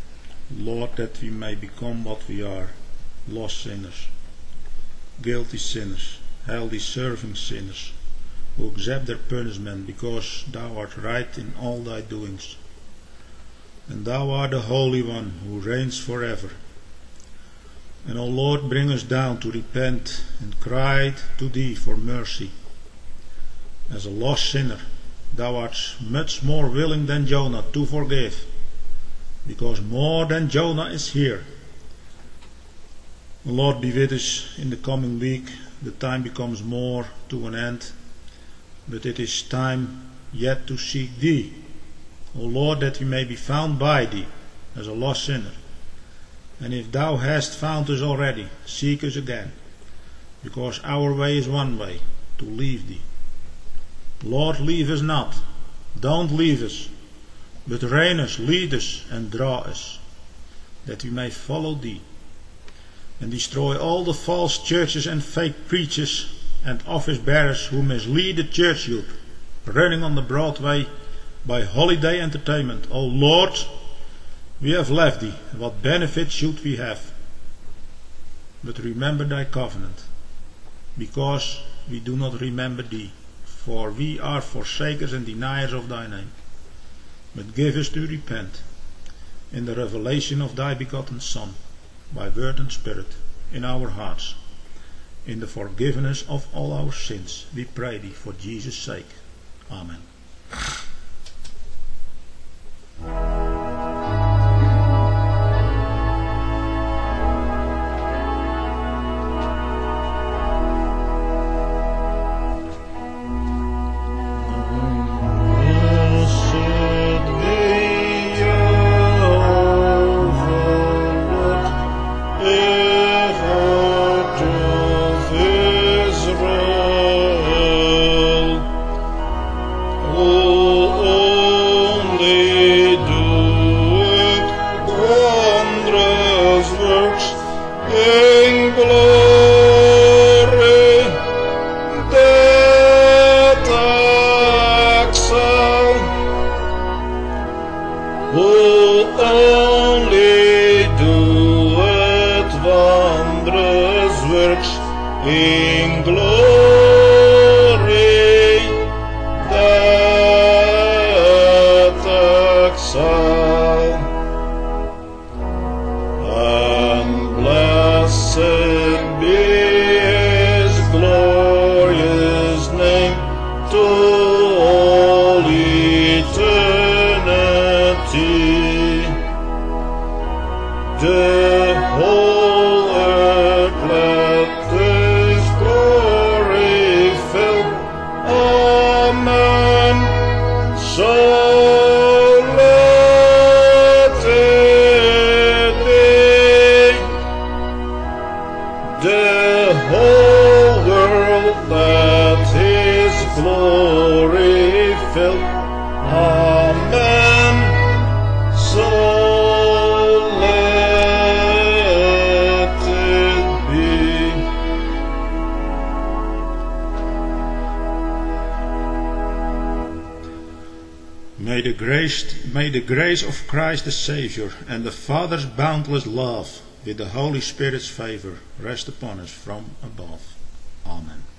A: Lord, that we may become what we are, lost sinners, guilty sinners, hell deserving sinners, who accept their punishment because thou art right in all thy doings. And thou art the Holy One who reigns forever. And, O Lord, bring us down to repent and cry to Thee for mercy. As a lost sinner, Thou art much more willing than Jonah to forgive, because more than Jonah is here. O Lord, be with us in the coming week. The time becomes more to an end, but it is time yet to seek Thee. O Lord, that we may be found by Thee as a lost sinner. And if Thou hast found us already, seek us again, because our way is one way, to leave Thee. Lord, leave us not, don't leave us, but reign us, lead us, and draw us, that we may follow Thee, and destroy all the false churches and fake preachers and office bearers who mislead the church youth, running on the broad way by holiday entertainment. O Lord, we have left Thee, what benefit should we have? But remember Thy covenant, because we do not remember Thee, for we are forsakers and deniers of Thy name. But give us to repent in the revelation of Thy begotten Son, by word and spirit, in our hearts, in the forgiveness of all our sins. We pray Thee for Jesus' sake. Amen.
B: In glory that excel, and blessed be His glorious name to all eternity. The whole earth let His glory fill. Amen. So let it be. The whole world let His glory fill. Amen. So let it be.
A: May the grace of Christ the Savior and the Father's boundless love with the Holy Spirit's favor rest upon us from above. Amen.